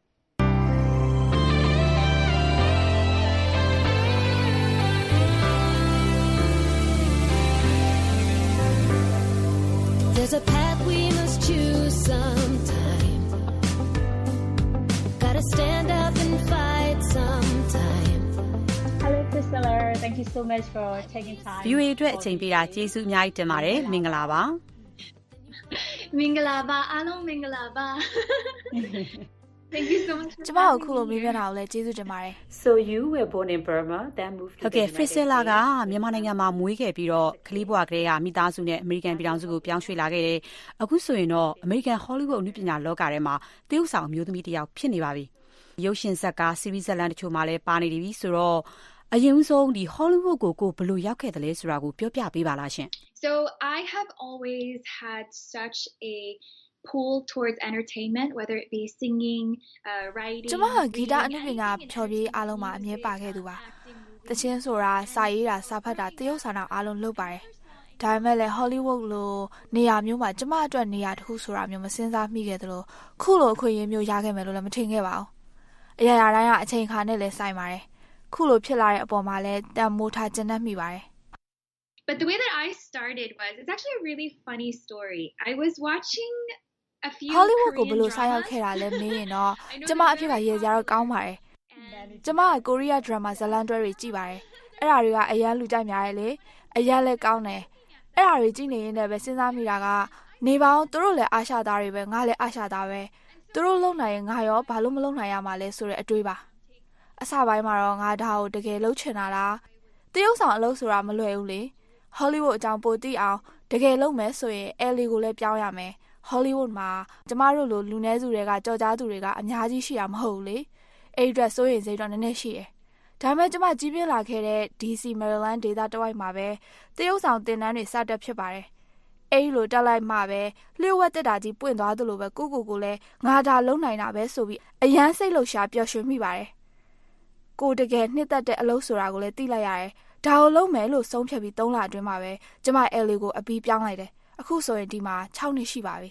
There's a path we must choose sometime. Gotta stand up and fight sometime. Hello Priscilla, thank you so much for taking time. ဗီအိုအေအတွက်အချိန်ပေးတာကျေးဇူးအများကြီးတင်ပါတယ်မင်္ဂလာပါမင်္ဂလာပါအားလုံးမင်္ဂလာပါ Thank you so much. ကျမတို့ခုလိုမေးပြတာကိုလည်းကျေးဇူးတင်ပါတယ် So you were born in Burma then moved to ဟုတ်ကဲ့ Priscilla ကမြန်မာနိုင်ငံမှာမွေးခဲ့ပြီးတော့ကလေးဘဝကလေးကမိသားစုနဲ့အမေရိကန်ပြည်ထောင်စုကိုပြောင်းရွှေ့လာခဲ့တယ်အခုဆိုရင်တော့အမေရိကန် Hollywood အနုပညာလောကထဲမှာသရုပ်ဆောင်အမျိုးသမီးတစ်ယောက်ဖြစ်နေပါပြီရုပ်ရှင်ဇာတ်ကား series ဇာတ်လမ်းတချို့မှာလည်းပါနေပြီဆိုတော့အရင်ဆုံးဒီ Hollywood ကိုကိုဘယ်လိုရောက်ခဲ့တယ်လဲဆိုတာကိုပြောပြပေးပါလားရှင် So I have always had such a pull towards entertainment, whether it be singing, uh, writing. ကျမကဂီတအနုပညာဖျော်ဖြေအားလုံးမှာအမြဲပါခဲ့သူပါတခြင်းဆိုတာစာရေးတာစာဖတ်တာသရုပ်ဆောင်တာအားလုံးလုပ်ပါတယ်ဒါပေမဲ့လည်း Hollywood လိုနေရာမျိုးမှာကျမအတွက်နေရာတစ်ခုဆိုတာမျိုးမစဉ်းစားမိခဲ့သလိုခုလိုအခွင့်အရေးမျိုးရခဲ့မယ်လို့လည်းမထင်ခဲ့ပါဘူးအရာရာတိုင်းကအချိန်ခါနဲ့လည်းဆိုင်ပါတယ်ခုလိုဖြစ်လာတဲ့အပေါ်မှာလည်းတန်မိုးထားကျဉ်းနှံ့မိပါတယ် But the way that I started was it's actually a really funny story. I was watching a few Hollywood ကိုဘယ်လိုဆိုင်ရောက်ခဲ့တာလဲမင်းရင်တော့ကျမအဖြစ်ကရေစရာတော့ကောင်းပါတယ်ကျမကကိုရီးယားဒရာမာဇာတ်လမ်းတွဲတွေကြည့်ပါတယ်အဲ့ဒါတွေကအရန်လူကြိုက်များတယ်လေအရန်လည်းကောင်းတယ်အဲ့ဒါတွေကြည့်နေရင်လည်းပဲစဉ်းစားမိတာကနေပေါင်းသူတို့လည်းအာရှသားတွေပဲငါလည်းအာရှသားပဲသူတို့လုံနိုင်ရင်ငါရောဘာလို့မလုံနိုင်ရမှာလဲဆိုတဲ့အတွေးပါအစပိုင်းမှာတော့ငါဒါကိုတကယ်လှုပ်ချင်တာလားတရုပ်ဆောင်အလုပ်ဆိုတာမလွယ်ဘူးလေ Hollywood အကြောင်းပိုသိအောင်တကယ်လုပ်မယ်ဆိုရင် L A ကိုလည်းပြောင်းရမယ်Hollywood မှာကျမတို့လိုလူနည်းစုတွေကကြော်ကြားသူတွေကအများကြီးရှိတာမဟုတ်ဘူးလေအဲ့အတွက်စိုးရိမ်စိတ်တော့နည်းနည်းရှိတယ်ဒါပေမဲ့ကျမကြီးပြင်းလာခဲ့တဲ့ D C Maryland ဒေသတဝိုက်မှာပဲတရုတ်ဆောင်တင်တန်းတွေစတက်ဖြစ်ပါတယ်အဲ့လိုတက်လိုက်မှပဲလျှို့ဝှက်တက်တာကြီးပွင့်သွားသလိုပဲကိုကိုကိုလည်းငါဒါလုံနိုင်တာပဲဆိုပြီးအရန်စိတ်လှုပ်ရှားပျော်ရွှင်မိပါတယ်ကိုတကယ်နှစ်သက်တဲ့အလုပ်ဆိုတာကိုလည်းသိလိုက်ရတယ်ဒါကိုလုံးမယ်လို့ဆုံးဖြတ်ပြီး၃လအတွင်းမှာပဲကျမ L A ကိုအပြီးပြောင်းလိုက်တယ်အခုဆိုရင်ဒီမှာ၆နှစ်ရှိပါပြီ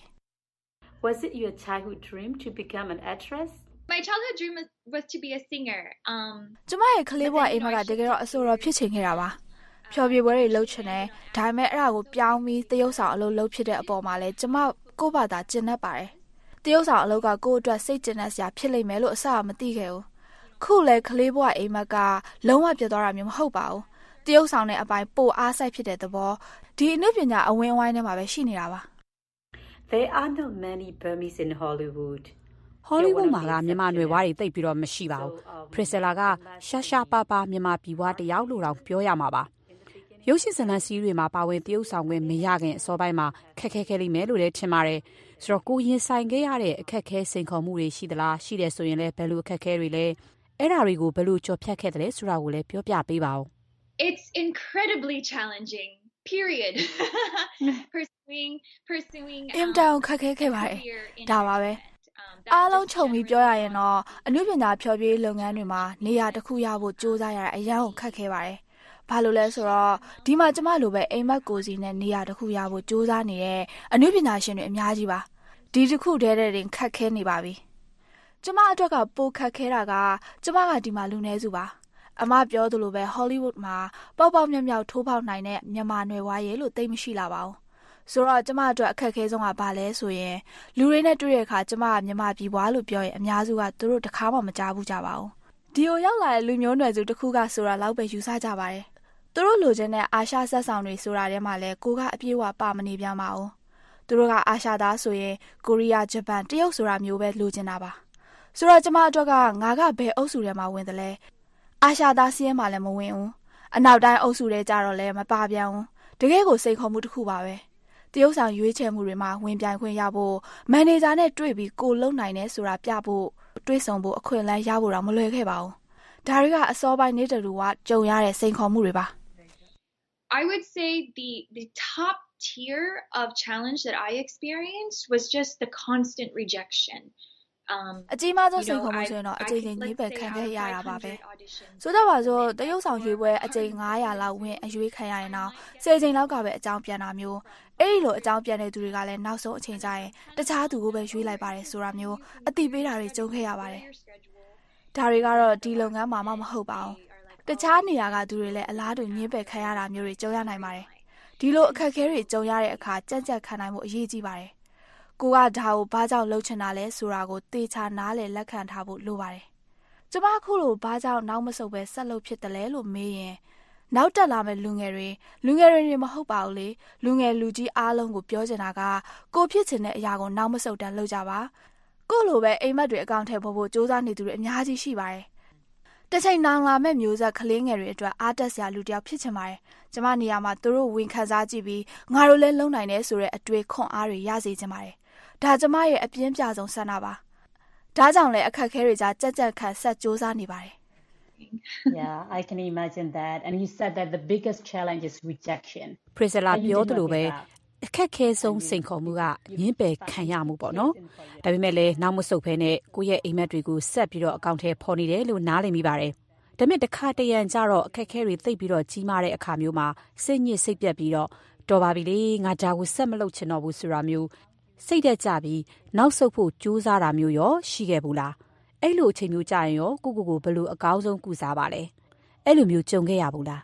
Was it your childhood dream to become an actress? My childhood dream was, was to be a singer. Um ကျမရဲ့ကလေးဘဝအိမ်မကတကယ်တော့အဆိုတော်ဖြစ်ချင်ခဲ့တာပါ။ဖျော်ဖြေပွဲတွေလုပ်ချင်တယ်။ဒါပေမဲ့အဲ့ဒါကိုပြောင်းပြီးသရုပ်ဆောင်အလုပ်လုပ်ဖြစ်တဲ့အပေါ်မှာလဲကျမကိုယ့်ဘာသာကျင်တတ်ပါတယ်။သရုပ်ဆောင်အလုပ်ကကိုယ့်အတွက်စိတ်ကျင်တတ်စရာဖြစ်လိမ့်မယ်လို့အစကမသိခဲ့ဘူး။ခုလဲကလေးဘဝအိမ်မကလုံးဝပြတ်သွားတာမျိုးမဟုတ်ပါဘူး။သရုပ်ဆောင်တဲ့အပိုင်းပိုအားစိုက်ဖြစ်တဲ့သဘောဒီအနုပညာအဝင်းအဝိုင်းထဲမှာပဲရှိနေတာပါ There are not many Burmese in Hollywood. Hollywood မှာကမြန်မာနွယ်ဘွားတွေတိတ်ပြီးတော့မရှိပါဘူး။ Priscilla ကရှာရှာပါပါမြန်မာပြည်ဘွားတယောက်လို့တောင်ပြောရမှာပါ။ရုပ်ရှင်ဇာတ်လမ်းစီးတွေမှာပါဝင်တရုပ်ဆောင်ခွင့်မရခင်အစောပိုင်းမှာခက်ခဲခဲလိမ့်မယ်လို့လည်းထင်ပါတယ်။ဆိုတော့ကိုရင်ဆိုင်ခဲ့ရတဲ့အခက်ခဲစိန်ခေါ်မှုတွေရှိသလားရှိတယ်ဆိုရင်လည်းဘယ်လိုအခက်ခဲတွေလဲအဲ့ဒါတွေကိုဘယ်လိုကြော်ဖြတ်ခဲ့တယ်လဲဆိုတာကိုလည်းပြောပြပေးပါဦး။ It's incredibly challenging. Period. pursuing pursuing အင်တောင်ခက်ခဲခဲ့ပါတယ်ဒါပါပဲအားလုံးခြုံပြီးပြောရရင်တော့အနုပညာဖျော်ဖြေလုပ်ငန်းတွေမှာနေရာတစ်ခုရဖို့စူးစမ်းရတာအရန်ကိုခက်ခဲပါတယ်ဘာလို့လဲဆိုတော့ဒီမှာကျမလိုပဲအိမ်မက်ကိုစီနဲ့နေရာတစ်ခုရဖို့စူးစမ်းနေတဲ့အနုပညာရှင်တွေအများကြီးပါဒီတစ်ခုတည်းတည်းတင်ခက်ခဲနေပါပြီကျမအတွက်ကပိုခက်ခဲတာကကျမကဒီမှာလူနည်းစုပါအမပြောသလိုပဲ Hollywood မှာပေါက်ပေါက်မြောက်မြောက်ထိုးပေါက်နိုင်တဲ့မြန်မာနွယ်ဝါရဲလို့သိမရှိလာပါဘူးဆိုတော့ကျမအတွက်အခက်အခဲဆုံးကဘာလဲဆိုရင်လူတွေနဲ့တွေ့ရတဲ့အခါကျမကမြန်မာပြည်ပွားလို့ပြောရင်အများစုကသူတို့တခါမှမကြားဘူးကြပါဘူးဒီကိုရောက်လာတဲ့လူမျိုးနွယ်စုတစ်ခုကဆိုတာလောက်ပဲယူဆကြပါတယ်သူတို့လိုချင်တဲ့အာရှဆက်ဆောင်တွေဆိုတာထဲမှာလဲကိုကအပြေးဝပါမနေပြန်ပါဘူးသူတို့ကအာရှသားဆိုရင်ကိုရီးယားဂျပန်တရုတ်ဆိုတာမျိုးပဲလိုချင်တာပါဆိုတော့ကျမအတွက်ကငါကဘယ်အုပ်စုထဲမှာဝင်တယ်လဲအာရှသားစီးရဲမှာလည်းမဝင်ဘူးအနောက်တိုင်းအုပ်စုထဲကြတော့လည်းမပါပြန်ဘူးတကယ်ကိုစိတ်ခေါ်မှုတစ်ခုပါပဲတရုတ်ဆောင်ရွေးချယ်မှုတွေမှာဝင်ပြိုင်ခွင့်ရဖို့မန်နေဂျာနဲ့တွေ့ပြီးကိုလုံနိုင်နေဆိုတာပြဖို့တွေးဆောင်ဖို့အခွင့်အလမ်းရဖို့တော့မလွယ်ခဲ့ပါဘူးဒါတွေကအစောပိုင်းနေတူကကြုံရတဲ့စိန်ခေါ်မှုတွေပါ I would say the the top tier of challenge that I experienced was just the constant rejection um အကြီးမားဆုံးစိန်ခေါ်မှုဆိုရင်တော့အကြိမ်ကြိမ်ညှိပယ်ခံခဲ့ရတာပါပဲဆိုတော့ပါဆိုတရုတ်ဆောင်ရွေးပွဲအကြိမ်၅၀၀လောက်ဝင်အရွေးခံရရင်တော့ဆယ်ကြိမ်လောက်ကပဲအကြောင်းပြန်တာမျိုးအဲ့ဒီလိုအကြောင်းပြန်တဲ့သူတွေကလည်းနောက်ဆုံးအချိန်ကျရင်တခြားသူကိုပဲရွေးလိုက်ပါတယ်ဆိုတာမျိုးအတိပေးတာတွေကြုံခဲ့ရပါတယ်ဒါတွေကတော့ဒီလုပ်ငန်းမှာမှမဟုတ်ပါဘူးတခြားနေရာကသူတွေလည်းအလားတူညှိပယ်ခံရတာမျိုးတွေကြုံရနိုင်ပါတယ်ဒီလိုအခက်အခဲတွေကြုံရတဲ့အခါကြက်ကြက်ခံနိုင်မှုအရေးကြီးပါတယ်ကိုကဒါကိုဘာကြောင့်လှုပ်ချင်တာလဲဆိုတာကိုသေချာနားလည်လက်ခံထားဖို့လိုပါတယ်ကျမခုလိုဘာကြောင့်နောက်မဆုတ်ပဲဆက်လုပ်ဖြစ်တယ်လဲလို့မေးရင်နောက်တက်လာမဲ့လူငယ်တွေလူငယ်တွေမဟုတ်ပါဘူးလေလူငယ်လူကြီးအားလုံးကိုပြောချင်တာကကိုဖြစ်ချင်တဲ့အရာကိုနောက်မဆုတ်တမ်းလုပ်ကြပါကိုလိုပဲအိမ်မက်တွေအကောင့်ထဲပေါ်ဖို့စူးစမ်းနေသူတွေအများကြီးရှိပါတယ်တစ်ချိန်နောင်လာမဲ့မျိုးဆက်ကလေးငယ်တွေအတွက်အားတက်စရာလူတစ်ယောက်ဖြစ်ချင်ပါတယ်ကျမနေရာမှာသူတို့ဝင်ခံစားကြည့်ပြီးငါတို့လည်းလုံနိုင်တယ်ဆိုတဲ့အတွေ့ခွန်အားတွေရစေချင်ပါတယ်ဒါကျမရဲ့အပြင်းပြဆုံးဆန္ဒပါဒါကြောင့်လည်းအခက်အခဲတွေကြားကြက်ကြက်ခံဆက်စူးစမ်းနေပါတယ် Yeah, I can imagine that. And you said that the biggest challenge is rejection. Priscilla ပြောသလိုပဲအခက်ခဲဆုံးစိန်ခေါ်မှုကညှင်းပယ်ခံရမှုပေါ့နော်။ဒါပေမဲ့လည်းနောက်မဆုတ်ဖဲနဲ့ကိုယ့်ရဲ့အိမ်မက်တွေကိုဆက်ပြီးတော့အကောင့်ထဲပေါ်နေတယ်လို့နားလည်မိပါတယ်။ဒါပေမဲ့တစ်ခါတရံကြတော့အခက်ခဲတွေသိပ်ပြီးတော့ကြီးမားတဲ့အခါမျိုးမှာစိတ်ညစ်စိတ်ပြတ်ပြီးတော့တော်ပါပြီလေငါဒါကိုဆက်မလုပ်ချင်တော့ဘူးဆိုတာမျိုးစိတ်သက်ကြပြီးနောက်ဆုတ်ဖို့ကြိုးစားတာမျိုးရောရှိခဲ့ဘူးလား။အဲ့လိုအချိန်မျိုးကြာရင်ရောကိုကိုကိုဘယ်လိုအကောင်းဆုံးကုစားပါလဲအဲ့လိုမျိုးကြုံခဲ့ရဘူးလား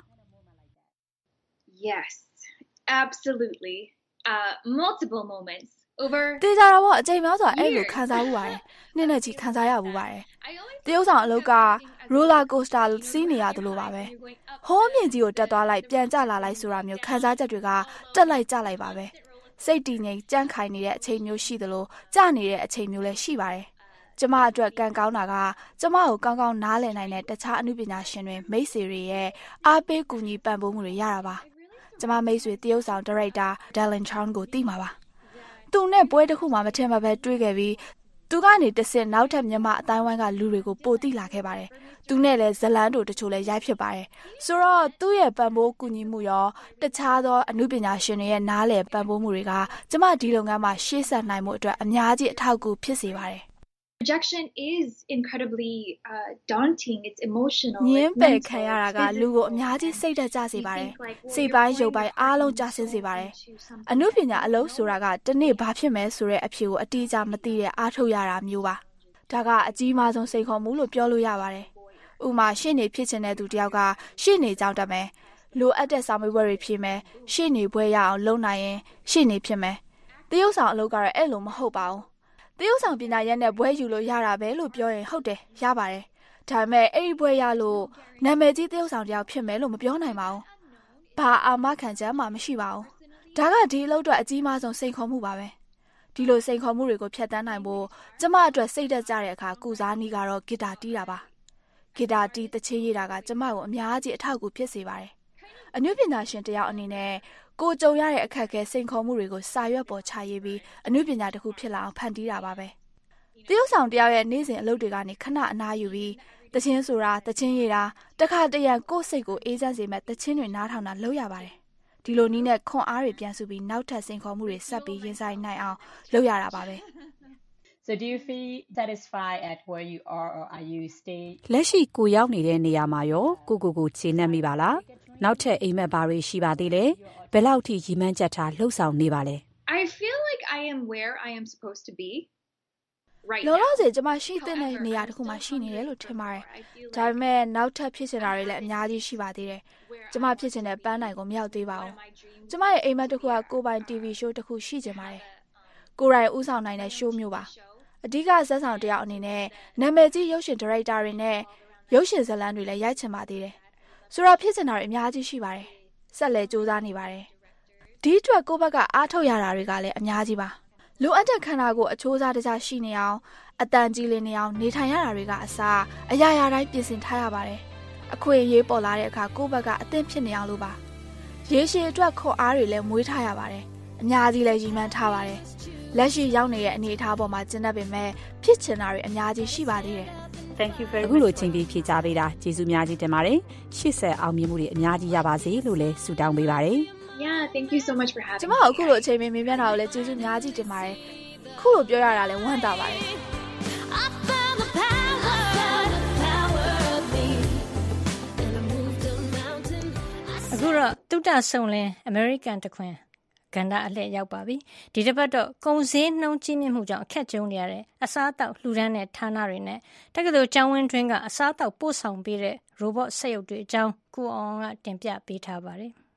Yes, absolutely. Uh multiple moments over တေးကြတော့အချိန်များစွာအဲ့လိုခံစားမှုပါတယ်နေ့နဲ့ချီခံစားရမှုပါတယ်တရုတ်ဆောင်အလုပ်က roller coaster စီးနေရတယ်လို့ပါပဲဟိုးမြင့်ကြီးကိုတက်သွားလိုက်ပြန်ကျလာလိုက်ဆိုတာမျိုးခံစားချက်တွေကတက်လိုက်ကျလိုက်ပါပဲစိတ်တည်ငြိမ်ကြမ်းခိုင်နေတဲ့အချိန်မျိုးရှိသလိုကျနေတဲ့အချိန်မျိုးလည်းရှိပါတယ်ကျမအတွက်ကံကောင်းတာကကျမကိုကောင်းကောင်းနားလည်နိုင်တဲ့တခြားအမှုပညာရှင်တွေမိတ်ဆွေတွေရဲ့အားပေးကူညီပံ့ပိုးမှုတွေရတာပါကျမမိတ်ဆွေတရုတ်ဆောင်ဒါရိုက်တာ Dylan Chong ကိုသိမှာပါသူနဲ့ပွဲတစ်ခုမှမထင်မှပဲတွေ့ခဲ့ပြီးသူကနေတဆင့်နောက်ထပ်မြန်မာအတိုင်းဝိုင်းကလူတွေကိုပိုသိလာခဲ့ပါတယ်သူနဲ့လည်းဇလန်းတို့တချို့လည်းရိုက်ဖြစ်ပါတယ်ဆိုတော့သူ့ရဲ့ပံ့ပိုးကူညီမှုရောတခြားသောအမှုပညာရှင်တွေရဲ့နားလည်ပံ့ပိုးမှုတွေကကျမဒီလုပ်ငန်းမှာရှေ့ဆက်နိုင်မှုအတွက်အများကြီးအထောက်အကူဖြစ်စေပါတယ် Rejection is incredibly uh, daunting. It's emotional. ညင်းပယ်ခံရတာကလူကိုအများကြီးစိတ်သက်ကြစေပါတယ်။စိတ်ပိုင်းရုပ်ပိုင်းအားလုံးကျဆင်းစေပါတယ်။အနုပညာအလုပ်ဆိုတာကတနေ့ဘာဖြစ်မယ်ဆိုတဲ့အဖြေကိုအတိအကျမသိတဲ့အားထုတ်ရတာမျိုးပါ။ဒါကအကြီးမားဆုံးစိန်ခေါ်မှုလို့ပြောလို့ရပါတယ်။ဥပမာရှေ့နေဖြစ်ချင်တဲ့သူတယောက်ကရှေ့နေကြောင်းတက်မယ်။လိုအပ်တဲ့စာမေးပွဲတွေဖြေမယ်။ရှေ့နေပွဲရအောင်လုပ်နိုင်ရင်ရှေ့နေဖြစ်မယ်။တရုတ်ဆောင်အလုပ်ကတော့အဲ့လိုမဟုတ်ပါဘူးတရုတ်ဆောင်ပညာရပ်နဲ့ဘွဲယူလို့ရတာပဲလို့ပြောရင်ဟုတ်တယ်ရပါတယ်ဒါပေမဲ့အဲ့ဒီဘွဲရလို့နာမည်ကြီးတရုတ်ဆောင်တယောက်ဖြစ်မယ်လို့မပြောနိုင်ပါဘူးဘာအာမခံချက်မှမရှိပါဘူးဒါကဒီအလုပ်အတွက်အကြီးမားဆုံးစိန်ခေါ်မှုပါပဲဒီလိုစိန်ခေါ်မှုတွေကိုဖြတ်တန်းနိုင်ဖို့ကျမအတွက်စိတ်သက်ကြတဲ့အခါကုစားနည်းကတော့ဂီတာတီးတာပါဂီတာတီးတချင်းရတာကကျမကိုအများကြီးအထောက်အကူဖြစ်စေပါတယ်အနုပညာရှင်တယောက်အနေနဲ့ကိုကြုံရတဲ့အခက်အခဲစိန်ခေါ်မှုတွေကိုစာရွက်ပေါ်ချရေးပြီးအနုပညာတစ်ခုဖြစ်လာအောင်ဖန်တီးတာပါပဲတရုတ်ဆောင်တယောက်ရဲ့နေ့စဉ်အလုပ်တွေကနေခဏအနားယူပြီးတချင်းဆိုတာတချင်းရတာတခါတရံကိုယ့်စိတ်ကိုအေးချမ်းစေမဲ့တချင်းတွေနားထောင်တာလုပ်ရပါတယ်ဒီလိုနည်းနဲ့ခွန်အားတွေပြန်စုပြီးနောက်ထပ်စိန်ခေါ်မှုတွေဆက်ပြီးရင်ဆိုင်နိုင်အောင်လုပ်ရတာပါပဲ So do you feel satisfied at where you are or are you stay လက်ရှိကိုရောက်နေတဲ့နေရာမှာရောကိုကိုကိုခြေနှက်မိပါလားနောက်ထပ်အိမ်မက်ဘာတွေရှိပါသေးလဲဘယ်လောက်ထိရီမန်းချက်ထားလှုပ်ဆောင်နေပါလဲ I feel like I am where I am supposed to be right လော now. လောဆယ်ကျမရှိတဲ့နေရာတစ်ခုမှာရှိနေတယ်လို့ထင်ပါတယ်။ဒါပေမဲ့နောက်ထပ်ဖြစ်နေတာတွေလည်းအများကြီးရှိပါသေးတယ်။ကျမဖြစ်နေတဲ့ပန်းတိုင်ကိုမရောက်သေးပါဘူး။ကျမရဲ့အိမ်မက်တစ်ခုကကိုပိုင် တီ ဗီ show တစ်ခုရှိချင်ပါတယ်။ကိုရိုင်ဦးဆောင်နိုင်တဲ့ show မျိုးပါ။အဓိကဇာတ်ဆောင်တယောက်အနေနဲ့နာမည်ကြီးရုပ်ရှင်ဒါရိုက်တာတွေနဲ့ရုပ်ရှင်ဇာတ်လမ်းတွေလည်းရိုက်ချင်ပါသေးတယ်။ဆိုတော့ဖြစ်နေတာတွေအများကြီးရှိပါတယ်။ဆက်လက်စူးစမ်းနေပါတယ်။ဒီအတွက်ကိုဘက်ကအားထုတ်ရတာတွေကလည်းအများကြီးပါ။လိုအပ်တဲ့ခန္ဓာကိုယ်အချိုးစားတခြားရှိနေအောင်အတန်ကြီးလင်းနေအောင်နေထိုင်ရတာတွေကအစားအရာရာတိုင်းပြင်ဆင်ထားရပါတယ်။အခွင့်အရေးပေါ်လာတဲ့အခါကိုယ့်ဘက်ကအသင့်ဖြစ်နေအောင်လို့ပါ။ရေရှည်အတွက်ခွန်အားတွေလည်းမွေးထားရပါတယ်။အများကြီးလည်းရည်မှန်းထားပါတယ်။လက်ရှိရောက်နေတဲ့အနေအထားပေါ်မှာကျင့်တတ်ပေမဲ့ဖြစ်ချင်တာတွေအများကြီးရှိပါသေးတယ်။ Thank you very much အခုလိုချိန်ပြီးဖြေချပေးတာကျေးဇူးများကြီးတင်ပါတယ်။ရှေ့ဆက်အောင်မြင်မှုတွေအများကြီးရပါစေလို့လည်းဆုတောင်းပေးပါတယ်။ Yeah, thank you so much for having me. ကျမအခုလိုအချိန်မင်းမြင်ပြတာကိုလည်းကျေးဇူးများကြီးတင်ပါတယ်။ခုလိုပြောရတာလည်းဝမ်းသာပါတယ်။အခုတော့တုတ္တဆုံလင်း American တခွင်ကဏ္ဍအလှည့်ရောက်ပါပြီ။ဒီတစ်ပတ်တော့ကုန်စည်နှုန်းကြီးမြင့်မှုကြောင့်အခက်ကြုံနေရတဲ့အစားအသောက်လှူဒန်းတဲ့ဌာနတွေနဲ့တက္ကသိုလ်ကျောင်းဝင်းတွင်းကအစားအသောက်ပို့ဆောင်ပေးတဲ့ robot စက်ရုပ်တွေအကြောင်းကိုအောင်ကတင်ပြပေးထားပါတယ်။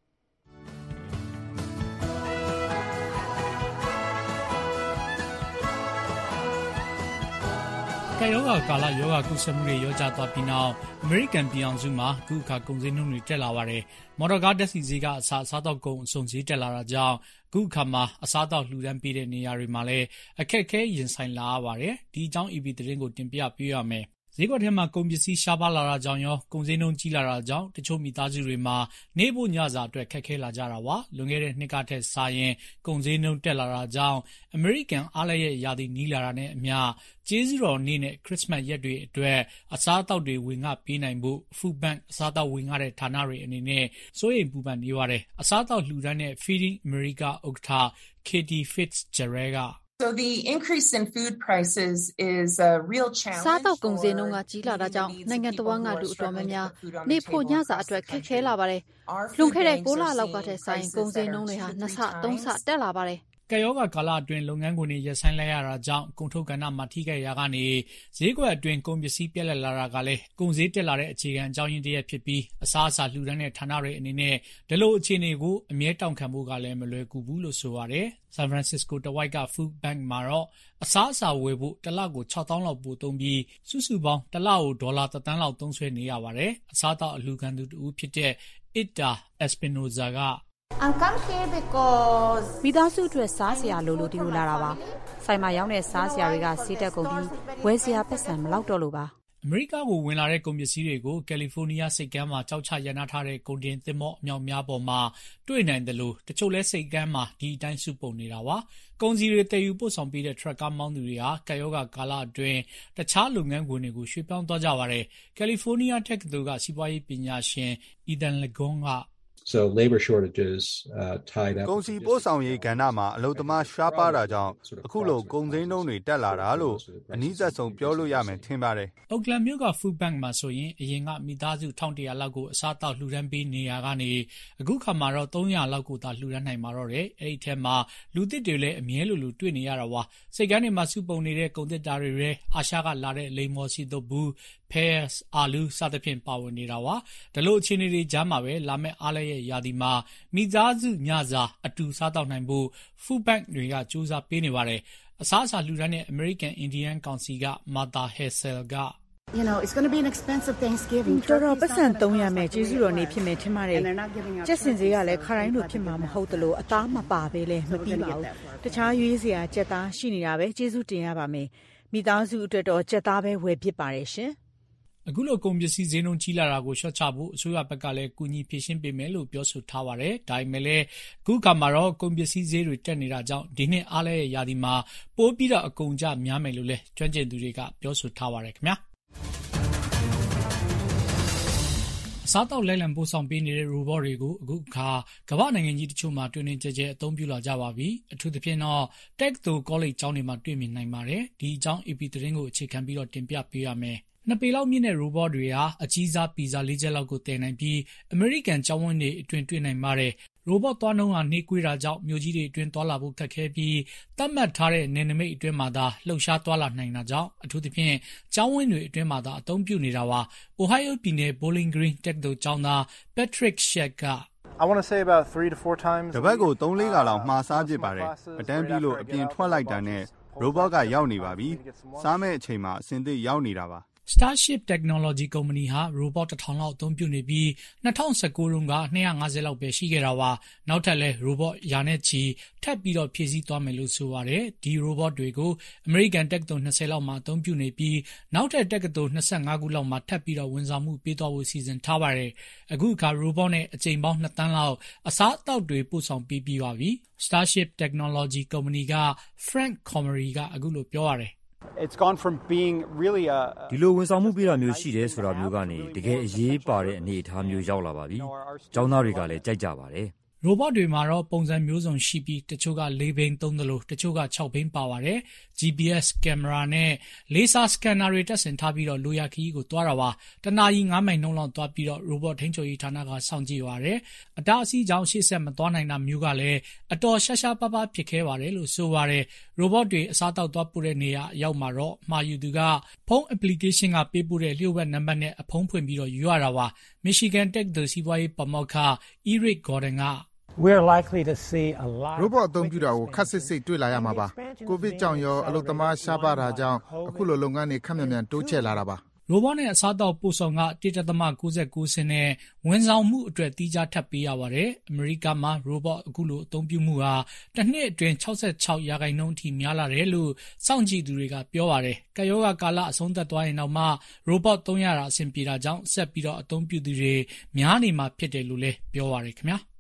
ကယောဂကာလယောဂကုသမှုတွေရောကြသွားပြီးနောက်အမေရိကန်ပြည်အောင်စုမှာအခုအခါကုန်စည်နှုန်းတွေတက်လာပါတယ်။မော်တော်ကားတက်စီဈေးကအစားအစားတော့ကုန်အစုံဈေးတက်လာတာကြောင့်အခုအခါမှာအစားတော့လှူဒန်းပေးတဲ့နေရာတွေမှာလည်းအခက်အခဲရင်ဆိုင်လာရပါတယ်။ဒီအကြောင်း E B သတင်းကိုတင်ပြပေးရမယ်။ဈေးကွက်ထဲမှာကုန်ပစ္စည်းရှားပါလာတာကြောင့်ရောကုန်စည်နှုန်းကြီးလာတာကြောင့်တချို့မိသားစုတွေမှာနေဖို့ညစာအတွက်ခက်ခဲလာကြတာပါလွန်ခဲ့တဲ့နှစ်ကထက်စာရင်ကုန်စည်နှုန်းတက်လာတာကြောင့်အမေရိကန်အားလည်းရဲ့ရာသီနီးလာတာနဲ့အမျှကျေးဇူးတော်နေ့နဲ့ခရစ်စမတ်ရက်တွေအတွက်အစားအသောက်တွေဝင်ငှပေးနိုင်ဖို့ Food Bank အစားအသောက်ဝင်ငှတဲ့ဌာနတွေအနေနဲ့စိုးရိမ်ပူပန်နေပါတယ်အစားအသောက်လှူဒန်းတဲ့ Feeding America ဥက္ကဋ္ဌ Katie Fitzgerald က So the increase in food prices is a real challenge. စားတော့ကုန်စည်နှုန်းကကြီးလာတာကြောင့်နိုင်ငံတော်ကလူအတော်များများနေဖို့ညစာအတွက်ခက်ခဲလာပါတယ်။လွန်ခဲ့တဲ့၉လလောက်ကတည်းကဆိုင်ကုန်စည်နှုန်းတွေဟာနှစ်ဆသုံးဆတက်လာပါတယ်ကယောဂကာလအတွင်းလုပ်ငန်းခွင်တွေရပ်ဆိုင်းလိုက်ရတာကြောင့်ကုန်ထုတ်ကဏ္ဍမှာထိခိုက်ရာကနေဈေးကွက်အတွင်းကုန်ပစ္စည်းပြက်လက်လာတာကလည်းကုန်ဈေးတက်လာတဲ့အခြေခံအကြောင်းရင်းတစ်ရပ်ဖြစ်ပြီးအစားအစာလှူဒန်းတဲ့ဌာနတွေအနေနဲ့ဒီလိုအခြေအနေကိုအမြဲတောင်းခံဖို့ကလည်းမလွယ်ကူဘူးလို့ဆိုပါတယ်။ San Francisco တဝိုက်က Food Bank မှာတော့အစားအစာဝယ်ဖို့တစ်လကိုခြောက်သောင်းလောက်ပို့သုံးပြီးစုစုပေါင်းတစ်လကိုဒေါ်လာတစ်သန်းလောက်သုံးစွဲနေရပါတယ်။အစားအသောက်အလှူခံသူတူဖြစ်တဲ့ Ita Espinoza က I'm come here because မိသားစုအတွက်စားစရာလိုလို့ဒီလိုလာတာပါ။ဆိုင်မှာရောင်းတဲ့စားစရာတွေကစီးတက်ကုန်ပြီးဝယ်စရာပတ်စံမလောက်တော့လို့ပါ။အမေရိကကိုဝင်လာတဲ့ကုန်ပစ္စည်းတွေကိုကယ်လီဖိုးနီးယားစိတ်ကမ်းမှာကြောက်ချရန်နာထားတဲ့ကုန်တင်သင်္ဘောအမြောက်များပေါ်မှာတွေ့နိုင်တယ်လို့တချို့လဲစိတ်ကမ်းမှာဒီအတိုင်းစုပုံနေတာပါကုန်စည်တွေတည်ယူပို့ဆောင်ပေးတဲ့ထရက်ကားမောင်းသူတွေဟာကယောဂကာလအတွင်းတခြားလုပ်ငန်းခွင်တွေကိုရွှေ့ပြောင်းသွားကြပါတယ်ကယ်လီဖိုးနီးယားတက္ကသိုလ်ကစီးပွားရေးပညာရှင် Ethan Legon က So labor shortages uh, tied up. ကုန်စည်ပို့ဆောင်ရေးကဏ္ဍမှာအလုပ်သမားရှားပါးတာကြောင့်အခုလိုကုန်စည်နှုန်းတွေတက်လာတာလို့အနည်းဆက်ဆုံးပြောလို့ရမယ်ထင်ပါတယ်။ Oakland မြို့က Food Bank မှာဆိုရင်အရင်ကမိသားစုတစ်ထောင်တစ်ရာလောက်ကိုအစားအသောက်လှူဒန်းပေးနေရကနေအခုခါမှာတော့သုံးရာလောက်ကိုသာလှူဒန်းနိုင်မှာတော့တယ်။အဲ့ဒီထဲမှာလူသစ်တွေလည်းအမြဲလိုလိုတွေ့နေရတာပါ။စိတ်ကမ်းတွေမှာစုပုံနေတဲ့ကုန်သစ်တာတွေရဲအာရှကလာတဲ့လိမ်မော်စီတို့ဘူးpears အာလူစသဖြင့်ပါဝင်နေတာပါဒါလို့အခြေအနေတွေကြားမှာပဲလာမယ့်အားလည်းရဲ့ရာသီမှာမိသားစုညစာအတူစားတောက်နိုင်ဖို့ Food Bank တွေကစူးစမ်းပေးနေပါတယ်အစားအစာလှူဒန်းတဲ့ American Indian Council က Martha Hessel က You know, it's going to be an expensive Thanksgiving. တော်တော်ပတ်စံသုံးရမယ်ကျေးဇူးတော်နေဖြစ်မယ်ထင်ပါတယ်။ကျက်စင်ကြီးကလည်းခရိုင်းလိုဖြစ်မှာမဟုတ်တလို့အသားမပါပဲလဲမပြီးပါဘူး။တခြားရွေးစရာကြက်သားရှိနေတာပဲကျေးဇူးတင်ရပါမယ်။မိသားစုအတွက်တော့ကြက်သားပဲဝယ်ဖြစ်ပါတယ်ရှင်။အခုလိုကုန်ပစ္စည်းဈေးနှုန်းကြီးလာတာကိုလျှော့ချဖို့အစိုးရဘက်ကလည်းကူညီဖြည့်ရှင်းပေးမယ်လို့ပြောဆိုထားပါတယ်။ဒါပေမဲ့လည်းအခုကမှတော့ကုန်ပစ္စည်းဈေးတွေတက်နေတာကြောင့်ဒီနှစ်အားလည်းရာသီမှာပိုးပြီးတော့အကုန်ကျများမယ်လို့လည်းကျွမ်းကျင်သူတွေကပြောဆိုထားပါတယ်ခင်ဗျာ။အစားတောက်လိုက်လံပို့ဆောင်ပေးနေတဲ့ robot တွေကိုအခုအခါကမ္ဘာနိုင်ငံကြီးတချို့မှာတွင်တွင်ကျဲကျဲအသုံးပြုလာကြပါပြီ။အထူးသဖြင့်တော့ Tech သို့ college ကျောင်းတွေမှာတွေ့မြင်နိုင်ပါတယ်။ဒီအကြောင်း A P သတင်းကိုအခြေခံပြီးတော့တင်ပြပေးရမယ်။နှစ်ပေလောက်မြင့်တဲ့ robot တွေဟာအကြီးစားပီဇာလေးချက်လောက်ကိုတည်နိုင်ပြီးအမေရိကန်ကျောင်းဝင်းတွေအတွင်းတွေ့နိုင်ပါတယ်။ robot သွားနှုန်းဟာနှေးကွေးတာကြောင့်မြို့ကြီးတွေအတွင်းသွားလာဖို့ခက်ခဲပြီးသတ်မှတ်ထားတဲ့နယ်နိမိတ်အတွင်းမှာသာလှုပ်ရှားသွားလာနိုင်တာကြောင့်အထူးသဖြင့်ကျောင်းဝင်းတွေအတွင်းမှာသာအသုံးပြုနေတာပါ။ Ohio ပြည်နယ် Bowling Green တက္ကသိုလ်ကျောင်းသား Patrick Sheck က I want to say about three to four times တပတ်ကိုသုံးလေးခါလောက်မှားစားဖြစ်ပါတယ်အတန်းပြီးလို့အပြင်ထွက်လိုက်တာနဲ့ robot ကရောက်နေပါပြီစားမဲ့အချိန်မှာအစင်သစ်ရောက်နေတာပါ Starship Technology ကုမ္ပဏီဟာ robot တစ်ထောင်လောက်အသုံးပြုနေပြီး၂၀၁၉တုန်းက၂၅၀လောက်ပဲရှိခဲ့တာပါ။နောက်ထပ်လဲ robot ရာနဲ့ချီထပ်ပြီးတော့ဖြည့်ဆည်းသွားမယ်လို့ဆိုပါတယ်။ဒီ robot တွေကိုအမေရိကန်တက္ကသိုလ်၂၀လောက်မှာအသုံးပြုနေပြီးနောက်ထပ်တက္ကသိုလ်၂၅ခုလောက်မှာထပ်ပြီးတော့ဝန်ဆောင်မှုပေးသွားဖို့စီစဉ်ထားပါတယ်။အခုအခါ robot နဲ့အကြိမ်ပေါင်း၂သန်းလောက်အစားအသောက်တွေပို့ဆောင်ပေးပြီးပါပြီ။ Starship Technology ကုမ္ပဏီက Frank Comrie ကအခုလိုပြောပါတယ် It's gone from being really a ဒီလိုဝန်ဆောင်မှုပေးတာမျိုးရှိတယ်ဆိုတာမျိုးကနေတကယ်အရေးပါတဲ့အနေအထားမျိုးရောက်လာပါပြီ။ကျောင်းသားတွေကလည်းကြိုက်ကြပါတယ်။ robot တွေမှာတော့ပုံစံမျိုးစုံရှိပြီးတချို့ကလေးဘိန်းသုံးသလိုတချို့က၆ဘိန်းပါပါတယ်။ G P S ကင်မရာနဲ့ laser scanner တွေတပ်ဆင်ထားပြီးတော့လိုရာခရီးကိုသွားတာပါ။တနာရီ၅မိုင်နှုန်းလောက်သွားပြီးတော့ robot ထိန်းချုပ်ရေးဌာနကစောင့်ကြည့်ပါတယ်။အတားအဆီးကြောင့်ရှေ့ဆက်မသွားနိုင်တာမျိုးကလည်းအတော်ရှားရှားပါးပါးဖြစ်ခဲ့ပါတယ်လို့ဆိုပါတယ်။ robot တွေအစားတောက်သွားပို့တဲ့နေရာအရောက်မှာတော့မှာယူသူကဖုန်း application ကပေးပို့တဲ့လျှို့ဝှက်နံပါတ်နဲ့အဖုံးဖွင့်ပြီးတော့ယူရတာပါ။ Michigan တက္ကသိုလ်စီးပွားရေးပါမောက္ခ Eric Gordon က We're likely to see a lot robot အသုံးပြုတာကိုခက်စစ်စစ်တွေ့လာရမှာပါကိုဗစ်ကြောင့်ရောအလုပ်သမားရှားပါးတာကြောင့်အခုလိုလုပ်ငန်းတွေခက်မြန်မြန်တိုးချဲ့လာတာပါ robot နဲ့အစားအသောက်ပို့ဆောင်က ၁.၉၉ စင်နဲ့ဝန်ဆောင်မှုအတွက်တီးခြားထပ်ပေးရပါတယ်။အမေရိကမှာ robot အခုလိုအသုံးပြုမှုဟာတစ်နှစ်အတွင်း၆၆ရာခိုင်နှုန်းအထိများလာတယ်လို့စောင့်ကြည့်သူတွေကပြောပါတယ်။ကပ်ရောဂါကာလအဆုံးသတ်သွားရင်တော့မှ robot သုံးရတာအဆင်ပြေတာကြောင့်ဆက်ပြီးတော့အသုံးပြုသူတွေများနေမှာဖြစ်တယ်လို့လည်းပြောပါတယ်ခင်ဗျာ။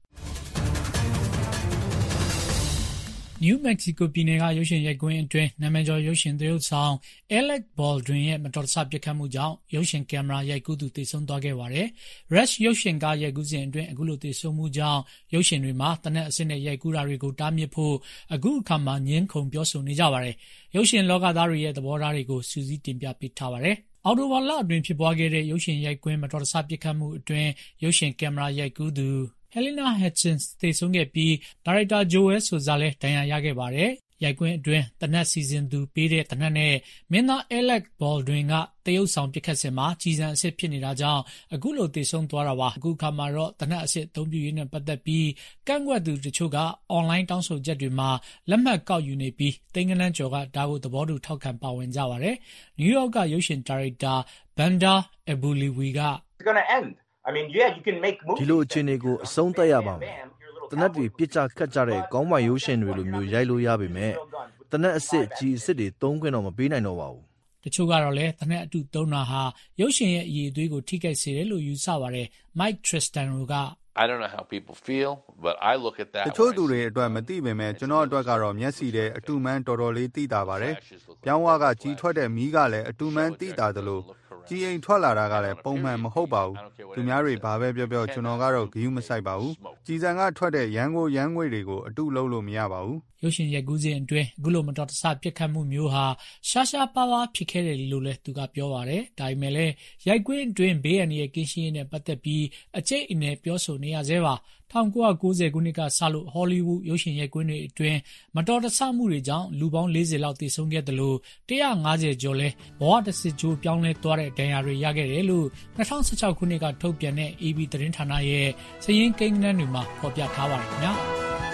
New Mexico ပြည်နယ်ကရုပ်ရှင်ရိုက်ကွင်းအတွင်းနာမည်ကျော်ရုပ်ရှင်သရုပ်ဆောင် Alec Baldwin ရဲ့မတော်တဆပစ်ခတ်မှုကြောင့်ရုပ်ရှင်ကင်မရာရိုက်ကူးသူသေဆုံးသွားခဲ့ပါတယ်။ Rush ရုပ်ရှင်ကားရိုက်ကူးစဉ်အတွင်းအခုလိုသေဆုံးမှုကြောင့်ရုပ်ရှင်တွေမှာသေနတ်အစစ်နဲ့ရိုက်ကူးတာတွေကိုတားမြစ်ဖို့အခုအခါမှာငြင်းခုန်ပြောဆိုနေကြပါတယ်။ရုပ်ရှင်လောကသားတွေရဲ့သဘောထားတွေကိုစူးစီးတင်ပြပေးထားပါတယ်။အော်တိုဘာလအတွင်းဖြစ်ပွားခဲ့တဲ့ရုပ်ရှင်ရိုက်ကွင်းမတော်တဆပစ်ခတ်မှုအတွင်းရုပ်ရှင်ကင်မရာရိုက်ကူးသူHelena Hutchins သေဆုံးခဲ့ပြီးဒါရိုက်တာ Joel Souza လည်းဒဏ်ရာရခဲ့ပါတယ်။ရိုက်ကွင်းအတွင်းသေနတ်စီစဉ်သူပေးတဲ့သေနတ်နဲ့မင်းသား Alec Baldwin ကတရုပ်ဆောင်ပစ်ခတ်စဉ်မှာကြီးစံအစစ်ဖြစ်နေတာကြောင့်အခုလိုသေဆုံးသွားတာပါ။အခုခါမှာတော့သေနတ်အစစ်အသုံးပြုရေးနဲ့ပတ်သက်ပြီးကန့်ကွက်သူတချို့ကအွန်လိုင်းတောင်းဆိုချက်တွေမှာလက်မှတ်ကောက်ယူနေပြီးသိန်းဂဏန်းကျော်ကဒါကိုသဘောတူထောက်ခံပါဝင်ကြပါတယ်။ New York ကရုပ်ရှင်ဒါရိုက်တာ Bandar Ebuliwi က It's going to end I mean, yeah, you can make movies. ဒီလိုအခြေအနေကိုအဆုံးသတ်ရပါမယ်။တနက်တွေပြစ်ချခတ်ကြတဲ့ကောင်းပိုင်ရုပ်ရှင်တွေလိုမျိုးရိုက်လို့ရပါမယ်။တနက်အစစ်ကြီးအစစ်တွေသုံးခွင့်တော့မပေးနိုင်တော့ပါဘူး။တချို့ကတော့လည်းတနက်အတူသုံးတာဟာရုပ်ရှင်ရဲ့အရေးအသွေးကိုထိခိုက်စေတယ်လို့ယူဆပါတယ်။ Mike Tristano က I don't know how people feel, but I look at that. တချို့သူတွေအတွက်မသိပေမဲ့ကျွန်တော်အတွက်ကတော့မျက်စိထဲအတူမှန်းတော်တော်လေးသိတာပါတယ်။ပြောင်းဝါကကြီးထွက်တဲ့မီးကလည်းအတူမှန်းသိတာသလိုကြီးအိမ်ထွက်လာတာကလည်းပုံမှန်မဟုတ်ပါဘူး။သူများတွေဘာပဲပြောပြောကျွန်တော်ကတော့ဂယုမဆိုင်ပါဘူး။ကြီးစံကထွက်တဲ့ရန်ကိုရန်ငွေတွေကိုအတူလုံးလို့မရပါဘူး။ရုပ်ရှင်ရိုက်ကူးစဉ်အတွင်းအခုလိုမတော်တဆပစ်ခတ်မှုမျိုးဟာရှားရှားပါးပါးဖြစ်ခဲ့တယ်လို့လည်းသူကပြောပါတယ်။ဒါပေမဲ့လည်းရိုက်ကွင်းအတွင်းဘေးအန္တရာယ်ကင်းရှင်းရေးနဲ့ပတ်သက်ပြီးအကျိတ်အနယ်ပြောဆိုနေရဆဲပါ။၁၉၉၀ခုနှစ်ကစလို့ဟောလိဝုဒ်ရုပ်ရှင်ရိုက်ကွင်းတွေအတွင်းမတော်တဆမှုတွေကြောင့်လူပေါင်း၄၀လောက်သေဆုံးခဲ့တယ်လို့၁၅၀ကျော်လဲဘဝတစ်စစ်ချိုးပြောင်းလဲသွားတဲ့ဒဏ်ရာတွေရခဲ့တယ်လို့၂၀၁၆ခုနှစ်ကထုတ်ပြန်တဲ့ A B သတင်းဌာနရဲ့စာရင်းကိန်းဂဏန်းတွေမှာဖော်ပြထားပါတယ်ခင်ဗျာ။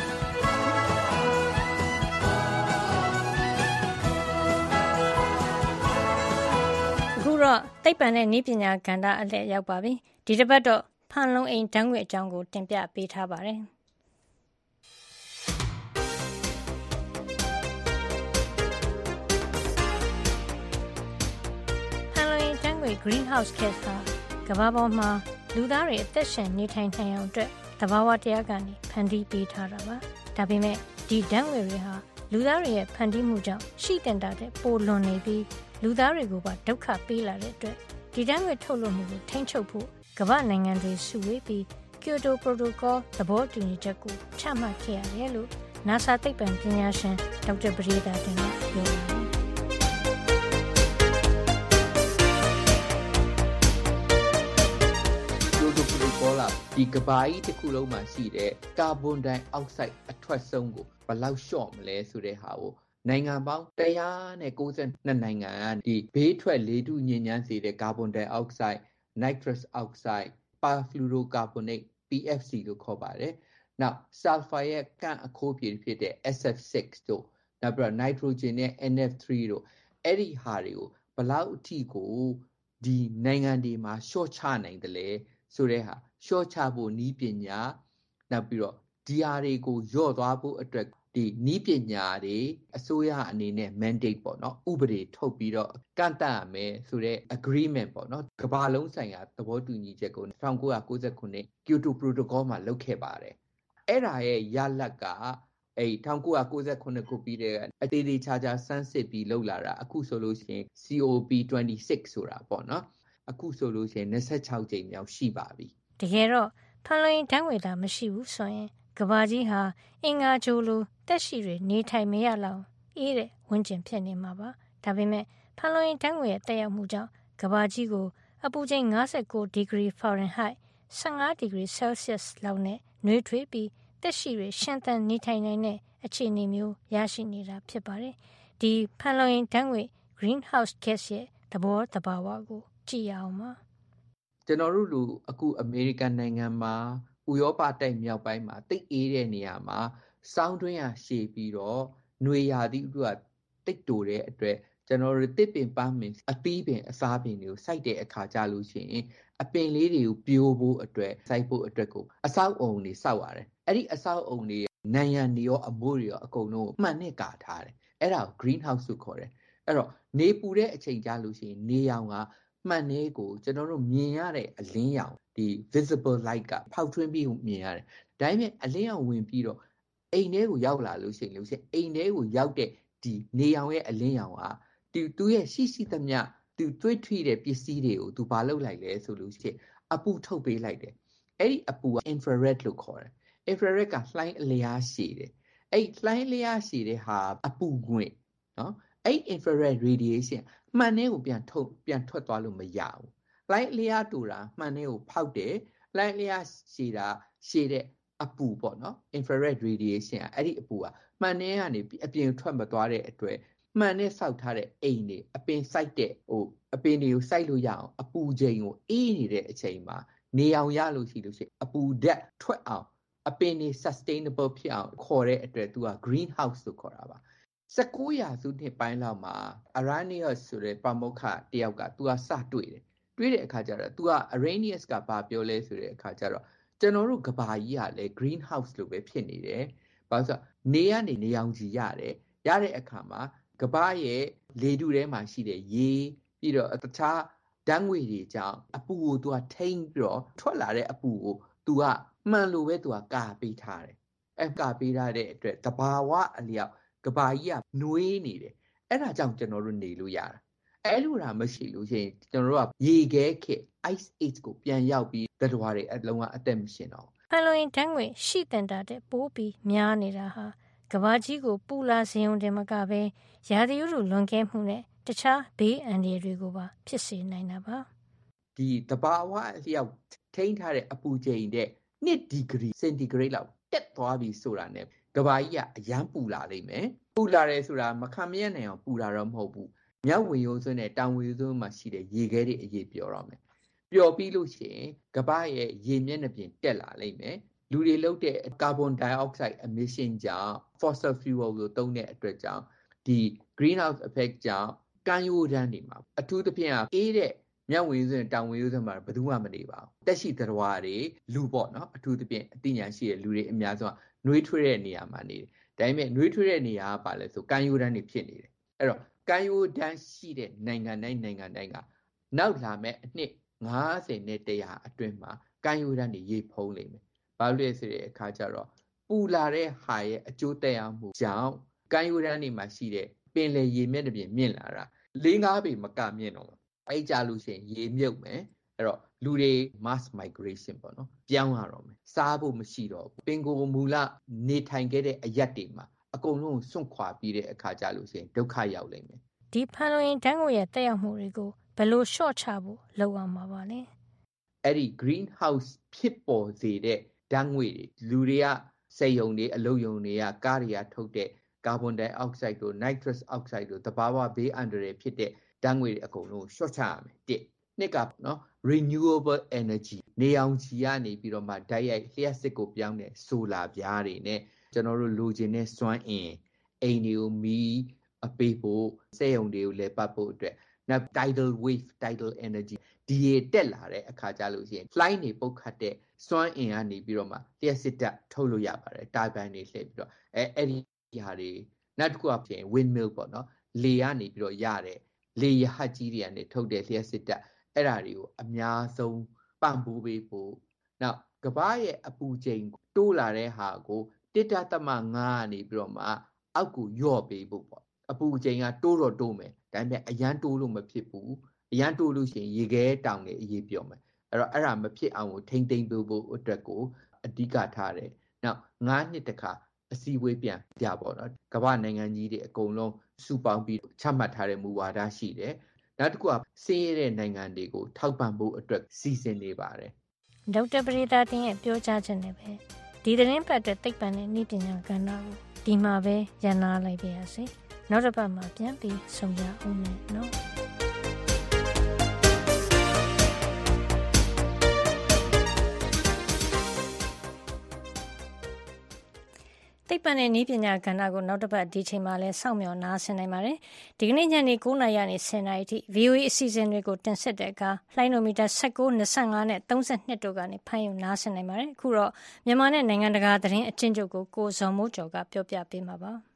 အခုတော့သိပ္ပံနဲ့နည်းပညာကဏ္ဍအလှည့်ရောက်ပါပြီ။ဒီတစ်ပတ်တော့ဖန်လုံအိမ်ဓာတ်ငွေ့အကြောင်းကိုတင်ပြပေးထားပါတယ်။ဖန်လုံအိမ်ဓာတ်ငွေ့ greenhouse gas ဟာကမ္ဘာပေါ်မှာလူသားတွေအသက်ရှင်နေထိုင်နိုင်အောင်အတွက်သဘာဝတရားကနေဖန်တီးပေးထားတာပါ။ဒါပေမဲ့ဒီဓာတ်ငွေ့တွေဟာလူသားတွေရဲ့ဖန်တီးမှုကြောင့်ရှိတင်တာတဲ့ပိုလွန်နေပြီးလူသားတွေကိုပါဒုက္ခပေးလာတဲ့အတွက်ဒီဓာတ်ငွေ့ထုတ်လွှတ်မှုကိုထိန်းချုပ်ဖို့ကမ္ဘာနိုင်ငံတွေစုဝေးပြီး Kyoto Protocol သဘောတူညီချက်ကိုချမှတ်ခဲ့ရတယ်လို့ NASA သိပ္ပံပညာရှင်ဒေါက်တာပဒေသာတင်ကပြောပါတယ်။ဒီကဘာကြီးတစ်ခုလုံးမှာရှိတဲ့ကာဗွန်ဒိုင်အောက်ဆိုက်အထွက်ဆုံးကိုဘယ်လောက်လျှော့မလဲဆိုတဲ့ဟာကိုနိုင်ငံပေါင်းone hundred ninety-twoနိုင်ငံကဒီဘေးထွက်လေထုညစ်ညမ်းစေတဲ့ကာဗွန်ဒိုင်အောက်ဆိုက် nitrous oxide perfluorocarbonate P F C လို့ခေါ်ပါတယ်။နောက် sulfur ရဲ့ကန့်အခိုးပြေဖြစ်တဲ့ S F six တို့နောက်ပြီးတော့ nitrogen နဲ့ N F three တို့အဲ့ဒီဟာတွေကိုဘယ်လောက်အထိကိုဒီနိုင်ငံတွေမှာရှော့ချနိုင်တယ်လဲဆိုတဲ့ဟာရှော့ချဖို့နည်းပညာနောက်ပြီးတော့ဒီဟာတွေကိုယော့သွားဖို့အတွက်ဒီနည်းပညာတွေအစိုးရအနေနဲ့ mandate ပေါ့နော်ဥပဒေထုတ်ပြီးတော့ကန့်သတ်ရမယ်ဆိုတဲ့ agreement ပေါ့နော်ကမ္ဘာလုံးဆိုင်ရာသဘောတူညီချက်ကိုnineteen ninety-nine Kyoto Protocol မှာလုပ်ခဲ့ပါတယ်အဲ့ဒါရဲ့ရလဒ်ကအဲ့nineteen ninety-nine ခုပြီးတဲ့အသေးသေးချာချာစမ်းစစ်ပြီးလုပ်လာတာအခုဆိုလို့ရှိရင် C O P twenty-six ဆိုတာပေါ့နော်အခုဆိုလို့ရှိရင်twenty-sixကြိမ်မြောက်ရှိပါပြီတကယ်တော့ဖန်လုံရင်ဓာတ်ငွေ့တာမရှိဘူးဆိုရင်ကဘာကြီးဟာအင်္ဂါဂြိုလ်လိုတက်ရှိတွေနေထိုင်မရလောက်အေးတဲ့ဝန်းကျင်ဖြစ်နေမှာပါဒါပေမဲ့ဖန်လုံရင်ဓာတ်ငွေ့ရဲ့တက်ရောက်မှုကြောင့်ကဘာကြီးကိုအပူချိန်fifty-nineဒီဂရီဖာရင်ဟိုက်fifteenဒီဂရီဆဲလ်ဆီယပ်လောက်နဲ့နှွေးထွေးပြီးတက်ရှိတွေရှင်သန်နေထိုင်နိုင်တဲ့အခြေအနေမျိုးရရှိနေတာဖြစ်ပါတယ်ဒီဖန်လုံရင်ဓာတ်ငွေ့ greenhouse gas ရဲ့သဘောတဘာဝကိုကြည့်ရအောင်ပါကျွန်တော်တို့လူအခုအမေရိကန်နိုင်ငံမှာဥရောပတိုက်မြောက်ပိုင်းမှာတိတ်အေးတဲ့နေရာမှာစောင်းတွင်းရရှည်ပြီးတော့ຫນွေရာသီဥတုကတိတ်တိုတဲ့အတွက်ကျွန်တော်တို့တစ်ပင်ပန်းပင်အသီးပင်အစားပင်တွေကိုစိုက်တဲ့အခါကြလို့ရှိရင်အပင်လေးတွေကိုပြိုးဖို့အတွက်စိုက်ဖို့အတွက်ကိုအဆောက်အုံတွေစောက်ရတယ်အဲ့ဒီအဆောက်အုံတွေနံရံတွေရောအမိုးတွေရောအကုန်လုံးမှန်နဲ့ကာထားတယ်အဲ့ဒါကို greenhouse လို့ခေါ်တယ်အဲ့တော့နေပူတဲ့အချိန်ကြလို့ရှိရင်နေရောင်ကမှန်လေးကိုကျွန်တော်တို့မြင်ရတဲ့အလင်းရောင်ဒီ visible light ကဖောက်ထွင်းပြီးမြင်ရတယ်ဒါပေမဲ့အလင်းရောင်ဝင်ပြီးတော့အိမ်ထဲကိုရောက်လာလို့ရှိရင်လို့ရှိရင်အိမ်ထဲကိုရောက်တဲ့ဒီနေရောင်ရဲ့အလင်းရောင်ကသူသူရဲ့ရှိရှိသမျှသူတွေးထွေးတဲ့ပစ္စည်းတွေကိုသူဘာလုပ်လိုက်လဲဆိုလို့ရှိရင်အပူထုတ်ပေးလိုက်တယ်အဲ့ဒီအပူက infrared လို့ခေါ်တယ် infrared ကလှိုင်းအလျားရှည်တယ်အဲ့လှိုင်းအလျားရှည်တဲ့ဟာအပူငွေ့နော်အဲ့ infrared radiation မှန်တဲ့ကိုပြန်ထုတ်ပြန်ထွက်သွားလို့မရဘူးလှိုင်းအလျားတူတာမှန်တဲ့ကိုဖောက်တယ်လှိုင်းအလျားရှည်တာရှည်တဲ့အပူပေါ့နော် infrared radiation အဲ့ဒီအပူကမှန်တဲ့ကနေအပြင်ထွက်မသွားတဲ့အတွက်မှန်နဲ့စောက်ထားတဲ့အိမ်တွေအပင်စိုက်တဲ့ဟိုအပင်တွေကိုစိုက်လို့ရအောင်အပူချိန်ကိုအေးနေတဲ့အချိန်မှာနေအောင်ရလို့ရှိလို့ရှိရင်အပူဓာတ်ထွက်အောင်အပင်တွေ sustainable ဖြစ်အောင်ခေါ်တဲ့အတွက်သူက greenhouse လို့ခေါ်တာပါnineteenရာစုနှစ်ပိုင်းလောက်မှာ Arrhenius ဆိုတဲ့ပါမောက္ခတယောက်ကသူကစတွေ့တယ်တွေ့တဲ့အခါကျတော့သူက Arrhenius ကဘာပြောလဲဆိုတဲ့အခါကျတော့ကျွန်တော်တို့ကဘာကြီးကလည်း greenhouse လို့ပဲဖြစ်နေတယ်ဘာလို့ဆိုနေရနေနေအောင်ကြီးရတယ်ရတဲ့အခါမှာကဘာရဲ့လေထုထဲမှာရှိတဲ့ရေပြီးတော့တခြားဓာတ်ငွေ့တွေကြောင့်အပူကိုသူကထိန်းပြီးတော့ထွက်လာတဲ့အပူကိုသူကမှန်လို့ပဲသူကကာပေးထားတယ်အဲကာပေးထားတဲ့အတွက်တဘာဝအလျောက်ကဘာကြီးကနှွေးနေတယ်အဲ့ဒါကြောင့်ကျွန်တော်တို့နေလို့ရတာအဲ့လိုတာမရှိလို့ရှိရင်ကျွန်တော်တို့ကရေခဲခေတ် ice age ကိုပြန်ရောက်ပြီးသတ္တဝါတွေအလုံးကအသက်မရှင်တော့ဖန်လုံရင်ဓာတ်ငွေ့ရှိတင်တာတဲ့ပိုးပြီးများနေတာဟာကဘာကြီးကိုပူလာစေုံတင်မကပဲရာသီဥတုလွန်ကဲမှုနဲ့တခြားဘေးအန္တရာယ်တွေကိုပါဖြစ်စေနိုင်တာပါဒီတဘာဝအလျောက်ထိန်းထားတဲ့အပူချိန်တဲ့twoဒီဂရီစင်တီဂရိတ်လောက်တက်သွားပြီဆိုတာ ਨੇ ကဘာကြီးကအရန်ပူလာလိမ့်မယ်ပူလာတယ်ဆိုတာမခံမရနိုင်အောင်ပူလာတော့မဟုတ်ဘူးမြောက်ဝင်ရိုးစွန်းနဲ့တောင်ဝင်ရိုးစွန်းမှာရှိတဲ့ရေခဲတွေအရေးပြောတော့မယ်ပျော်ပြီးလို့ရှိရင်ကဘာရဲ့ရေမျက်နှာပြင်တက်လာလိမ့်မယ်လူတွေလုပ်တဲ့ကာဗွန်ဒိုင်အောက်ဆိုက် emission ကြောင့် fossil fuel ကိုသုံးတဲ့အတွက်ကြောင့်ဒီ greenhouse effect ကြောင့်ကမ်းရိုးတန်းတွေမှာအထူးသဖြင့်အေးတဲ့မြောက်ဝင်ရိုးစွန်းတောင်ဝင်ရိုးစွန်းမှာဘယ်သူမှမနေပါဘူးတက်ရှိသတ္တဝါတွေလူပေါ့နော်အထူးသဖြင့်အသိဉာဏ်ရှိတဲ့လူတွေအများဆုံးနှွေးထွေးတဲ့နေရာမှာနေတယ်ဒါပေမဲ့နှွေးထွေးတဲ့နေရာကပါလဲဆိုကမ်းရိုးတန်းတွေဖြစ်နေတယ်အဲ့တော့ကမ်းရိုးတန်းရှိတဲ့နိုင်ငံတိုင်းနိုင်ငံတိုင်းကနောက်လာမဲ့အနှစ်fiftyနဲ့one hundredအတွင်းမှာကမ်းရိုးတန်းတွေရေဖုံးလိမ့်မယ်ဘာလို့လဲဆိုတဲ့အခါကျတော့ပူလာတဲ့ဟာရဲ့အကျိုးသက်ရောက်မှုကြောင့်ကမ်းရိုးတန်းတွေမှာရှိတဲ့ပင်လယ်ရေမျက်နှာပြင်မြင့်လာတာfour fiveပေမကမြင့်တော့ဘူးအဲ့ကြလို့ရှိရင်ရေမြုပ်မယ်အဲ့တော့လူတွေ mass migration ပေါ့နော်ပြောင်းရတော့မယ်စားဖို့မရှိတော့ဘူးပင်ကိုယ်မူလနေထိုင်ခဲ့တဲ့အရက်တွေမှာအကုန်လုံးစွန့်ခွာပြီးတဲ့အခါကြလို့ရှိရင်ဒုက္ခရောက်လိမ့်မယ်ဒီဖန်လုံရင်ဓာတ်ငွေ့ရဲ့တက်ရောက်မှုတွေကိုဘယ်လိုလျှော့ချဖို့လုပ်ရမှာပါလဲအဲ့ဒီ greenhouse ဖြစ်ပေါ်စေတဲ့ဓာတ်ငွေတွေလူတွေကစက်ရုံတွေအလုပ်ရုံတွေကကားတွေကထုတ်တဲ့ကာဗွန်ဒိုင်အောက်ဆိုက်တို့ nitrous oxide တို့သဘာဝဘေးအန္တရာယ်ဖြစ်တဲ့ဓာတ်ငွေတွေအကုန်လုံးရှော့ချရမယ်တစ်နှစ်ကနော် renewable energy နေအောင်ခြည်ကနေပြီးတော့မှဓာတ်ရိုက်လျှက်စစ်ကိုပြောင်းတဲ့ဆိုလာပြားတွေနဲ့ကျွန်တော်တို့လိုချင်တဲ့စွမ်းအင်အိမ်တွေကိုမီးအပေးဖို့စက်ရုံတွေကိုလည်းပတ်ဖို့အတွက်နောက် tidal wave tidal energy ဒီရတက်လာတဲ့အခါကျလို့ရှိရင်လှိုင်းနေပုတ်ခတ်တဲ့စွမ်းအင်ကနေပြီးတော့မှလျှက်စစ်တက်ထုတ်လို့ရပါတယ်တာဘိုင်တွေလှည့်ပြီးတော့အဲအဲ့ဒီဟာတွေနောက်တစ်ခုအပြင် windmill ပေါ့နော်လေကနေပြီးတော့ရတဲ့လေရဟတ်ကြီးတွေကနေထုတ်တဲ့လျှက်စစ်တက်အဲ့ဒါတွေကိုအများဆုံးပံ့ပိုးပေးဖို့နောက်ကမ္ဘာရဲ့အပူချိန်တိုးလာတဲ့ဟာကိုတစ်တသမငါးကနေပြီးတော့မှအောက်ကိုယော့ပေးဖို့ပေါ့အပူချိန်ကတိုးတော့တိုးမယ်ဒါပေမဲ့အရန်တိုးလို့မဖြစ်ဘူးအရန်တိုးလို့ရှိရင်ရေခဲတောင်တွေအေးပြောမယ်အဲ့တော့အဲ့ဒါမဖြစ်အောင်ကိုထိမ့်သိမ့်ဖို့အတွက်ကိုအဓိကထားတယ်နောက်ငါးနှစ်တခါအစည်းအဝေးပြန်ပြပေါ့နော်ကမ္ဘာနိုင်ငံကြီးတွေအကုန်လုံးစုပေါင်းပြီးချမှတ်ထားတဲ့မူဝါဒရှိတယ်နောက်တစ်ခုကစင်းရတဲ့နိုင်ငံတွေကိုထောက်ပံ့ဖို့အတွက်စီစဉ်နေပါတယ်ဒေါက်တာပရိသတ်တင်ရဲ့ပြောကြားချက်နဲ့ပဲဒီသတင်းပတ်တဲ့သိပ္ပံနဲ့နည်းပညာကဏ္ဍကိုဒီမှာပဲရန်နာလိုက်ပါရစေနောက်တစ်ပတ်မှာပြန်ပြီးဆုံကြအောင်မယ်နော်သိပ္ပံနဲ့နည်းပညာကဏ္ဍကိုနောက်တစ်ပတ်ဒီချိန်မှာလဲစောင့်မျှော်နားဆင်နိုင်ပါတယ်။ဒီကနေ့ညနေ9:00နာရီကနေ10:00နာရီအထိ ဗွီအိုအေ အစီအစဉ်တွေကိုတင်ဆက်တဲ့အခါလှိုင်းနိုမီတာ၁၉ ၂၅နဲ့၃၂တို့ကနေဖမ်းယူနားဆင်နိုင်ပါတယ်။အခုတော့မြန်မာနဲ့နိုင်ငံတကာသတင်းအကျဉ်းချုပ်ကိုကိုဇော်မိုးကျော်ကပြောပြပေးမှာပါ။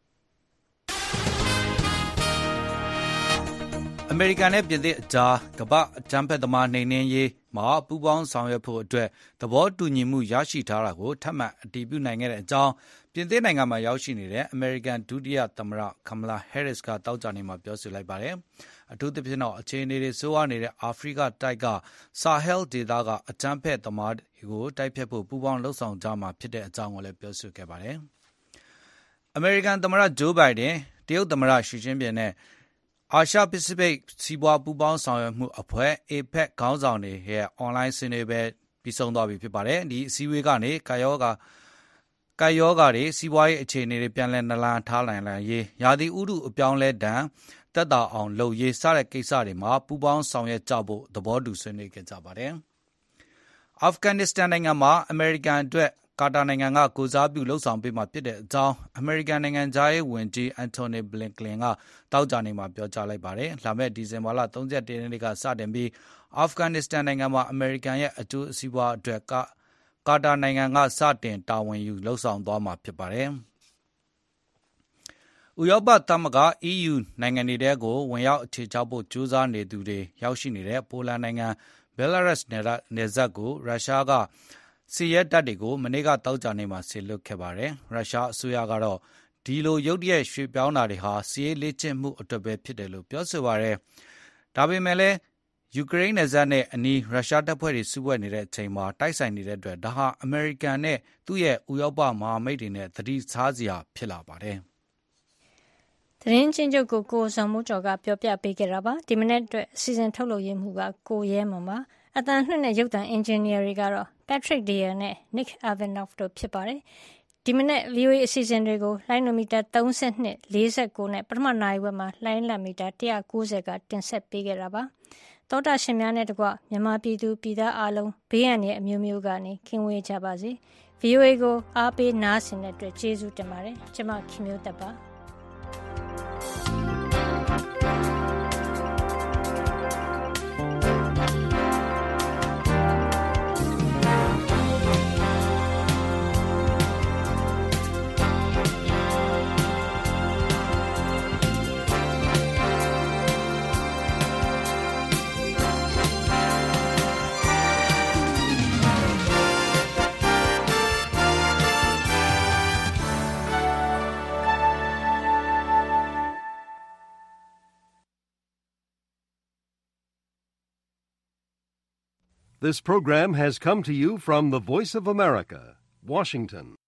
အမေရိကန်နဲ့ပြင်သစ်အကြားကမ္ဘာ့အကြမ်းဖက်သမားနှိမ်နင်းရေးမှာပူးပေါင်းဆောင်ရွက်ဖို့အတွက်သဘောတူညီမှုရရှိထားတာကိုထပ်မံအတည်ပြုနိုင်ခဲ့တဲ့အကြောင်းပြင်သစ်နိုင်ငံမှာရောက်ရှိနေတဲ့အမေရိကန်ဒုတိယသမ္မတကမ်မလာဟဲရစ်ကတောက်ကြနေမှာပြောဆိုလိုက်ပါတယ်။အထူးသဖြင့်တော့အခြေအနေတွေဆိုးဝါးနေတဲ့အာဖရိကတိုက်ကဆာဟဲလ်ဒေသကအကြမ်းဖက်သမားတွေကိုတိုက်ဖျက်ဖို့ပူးပေါင်းလှုပ်ဆောင်ကြမှာဖြစ်တဲ့အကြောင်းကိုလည်းပြောဆိုခဲ့ပါတယ်။အမေရိကန်သမ္မတဂျိုးဘိုင်ဒန်တရုတ်သမ္မတရှီကျင်းပင်နဲ့အာရှပစိဖိတ်စီးပွားပူးပေါင်းဆောင်ရွက်မှုအဖွဲ့ အေပက် ခေါင်းဆောင်တွေရဲ့အွန်လိုင်းဆွေးနွေးပွဲပြီးဆုံးသွားပြီဖြစ်ပါတယ်။ဒီအစည်းအဝေးကနေကာယောဂါကာယောဂါတွေစီးပွားရေးအခြေအနေတွေပြန်လည်နလန်ထားနိုင်လာရေးရာသီဥတုအပြောင်းလဲတန်တက်တာအောင်လုပ်ရေးစတဲ့ကိစ္စတွေမှာပူးပေါင်းဆောင်ရွက်ကြဖို့သဘောတူဆွေးနွေးခဲ့ကြပါတယ်။အာဖဂန်နစ္စတန်နိုင်ငံမှာအမေရိကန်အတွက်ကာတာနိုင်ငံကကိုစားပြုလှုပ်ဆောင်ပေးမှာဖြစ်တဲ့အကြောင်းအမေရိကန်နိုင်ငံသားရေးဝန်ကြီးအန်တိုနီဘလင်ကလင်ကတောက်ကြနေမှာပြောကြားလိုက်ပါတယ်။လာမယ့်ဒီဇင်ဘာလ၃၁ရက်နေ့ကစတင်ပြီးအာဖဂန်နစ္စတန်နိုင်ငံမှာအမေရိကန်ရဲ့အကျိုးစီးပွားအတွက်ကကာတာနိုင်ငံကစတင်တာဝန်ယူလှုပ်ဆောင်သွားမှာဖြစ်ပါတယ်။ဥရောပသမဂ္ဂ အီးယူ နိုင်ငံတွေကိုဝင်ရောက်အခြေချဖို့ကြိုးစားနေသူတွေရောက်ရှိနေတဲ့ပိုလန်နိုင်ငံဘယ်လာရုစ်နယ်စပ်ကိုရုရှားကစီရဲတပ်တွေကိုမနေ့ကတောက်ကြနေမှာဆေလွတ်ခဲ့ပါတယ်။ရုရှားအစိုးရကတော့ဒီလိုရုတ်တရက်ရွှေ့ပြောင်းတာတွေဟာစီးရေးလေ့ကျင့်မှုအတွက်ပဲဖြစ်တယ်လို့ပြောဆိုပါတယ်။ဒါပေမဲ့လည်းယူကရိန်းနယ်စပ်နဲ့အနီးရုရှားတပ်ဖွဲ့တွေစုဖွဲ့နေတဲ့အချိန်မှာတိုက်ဆိုင်နေတဲ့အတွက်ဒါဟာအမေရိကန်နဲ့သူ့ရဲ့ဥရောပမဟာမိတ်တွေနဲ့သတိထားစရာဖြစ်လာပါတယ်။သတင်းချင်းချုပ်ကိုကိုဇော်မိုးကျော်ကပြောပြပေးခဲ့တာပါ။ဒီမနေ့အတွက်အစီအစဉ်ထုတ်လုပ်ရမှုကကိုရဲမွန်ပါ။အတန်လွှင့်တဲ့ရုပ်သံအင်ဂျင်နီယာတွေကတော့ Patrick Deer နဲ့ Nick Avinoff တို့ဖြစ်ပါတယ်။ဒီမနေ့ ဗွီအိုအေ အစီအစဉ်တွေကိုလိုင်းနိုမီတာ၃၂ ၄၉နဲ့ပထမနိုင်ဝက်မှာလိုင်းလမီတာ၁၉၀ကတင်ဆက်ပေးခဲ့တာပါ။သောတာရှင်များနဲ့တကွမြန်မာပြည်သူပြည်သားအလုံးဘေးရန်ရဲ့အမျိုးမျိုးကနေကင်းဝေးကြပါစေ။ ဗွီအိုအေကိုအားပေးနားဆင်တဲ့အတွက်ကျေးဇူးတင်ပါတယ်။ကျွန်မခင်မျိုးသက်ပါ။ This program has come to you from the Voice of America, Washington.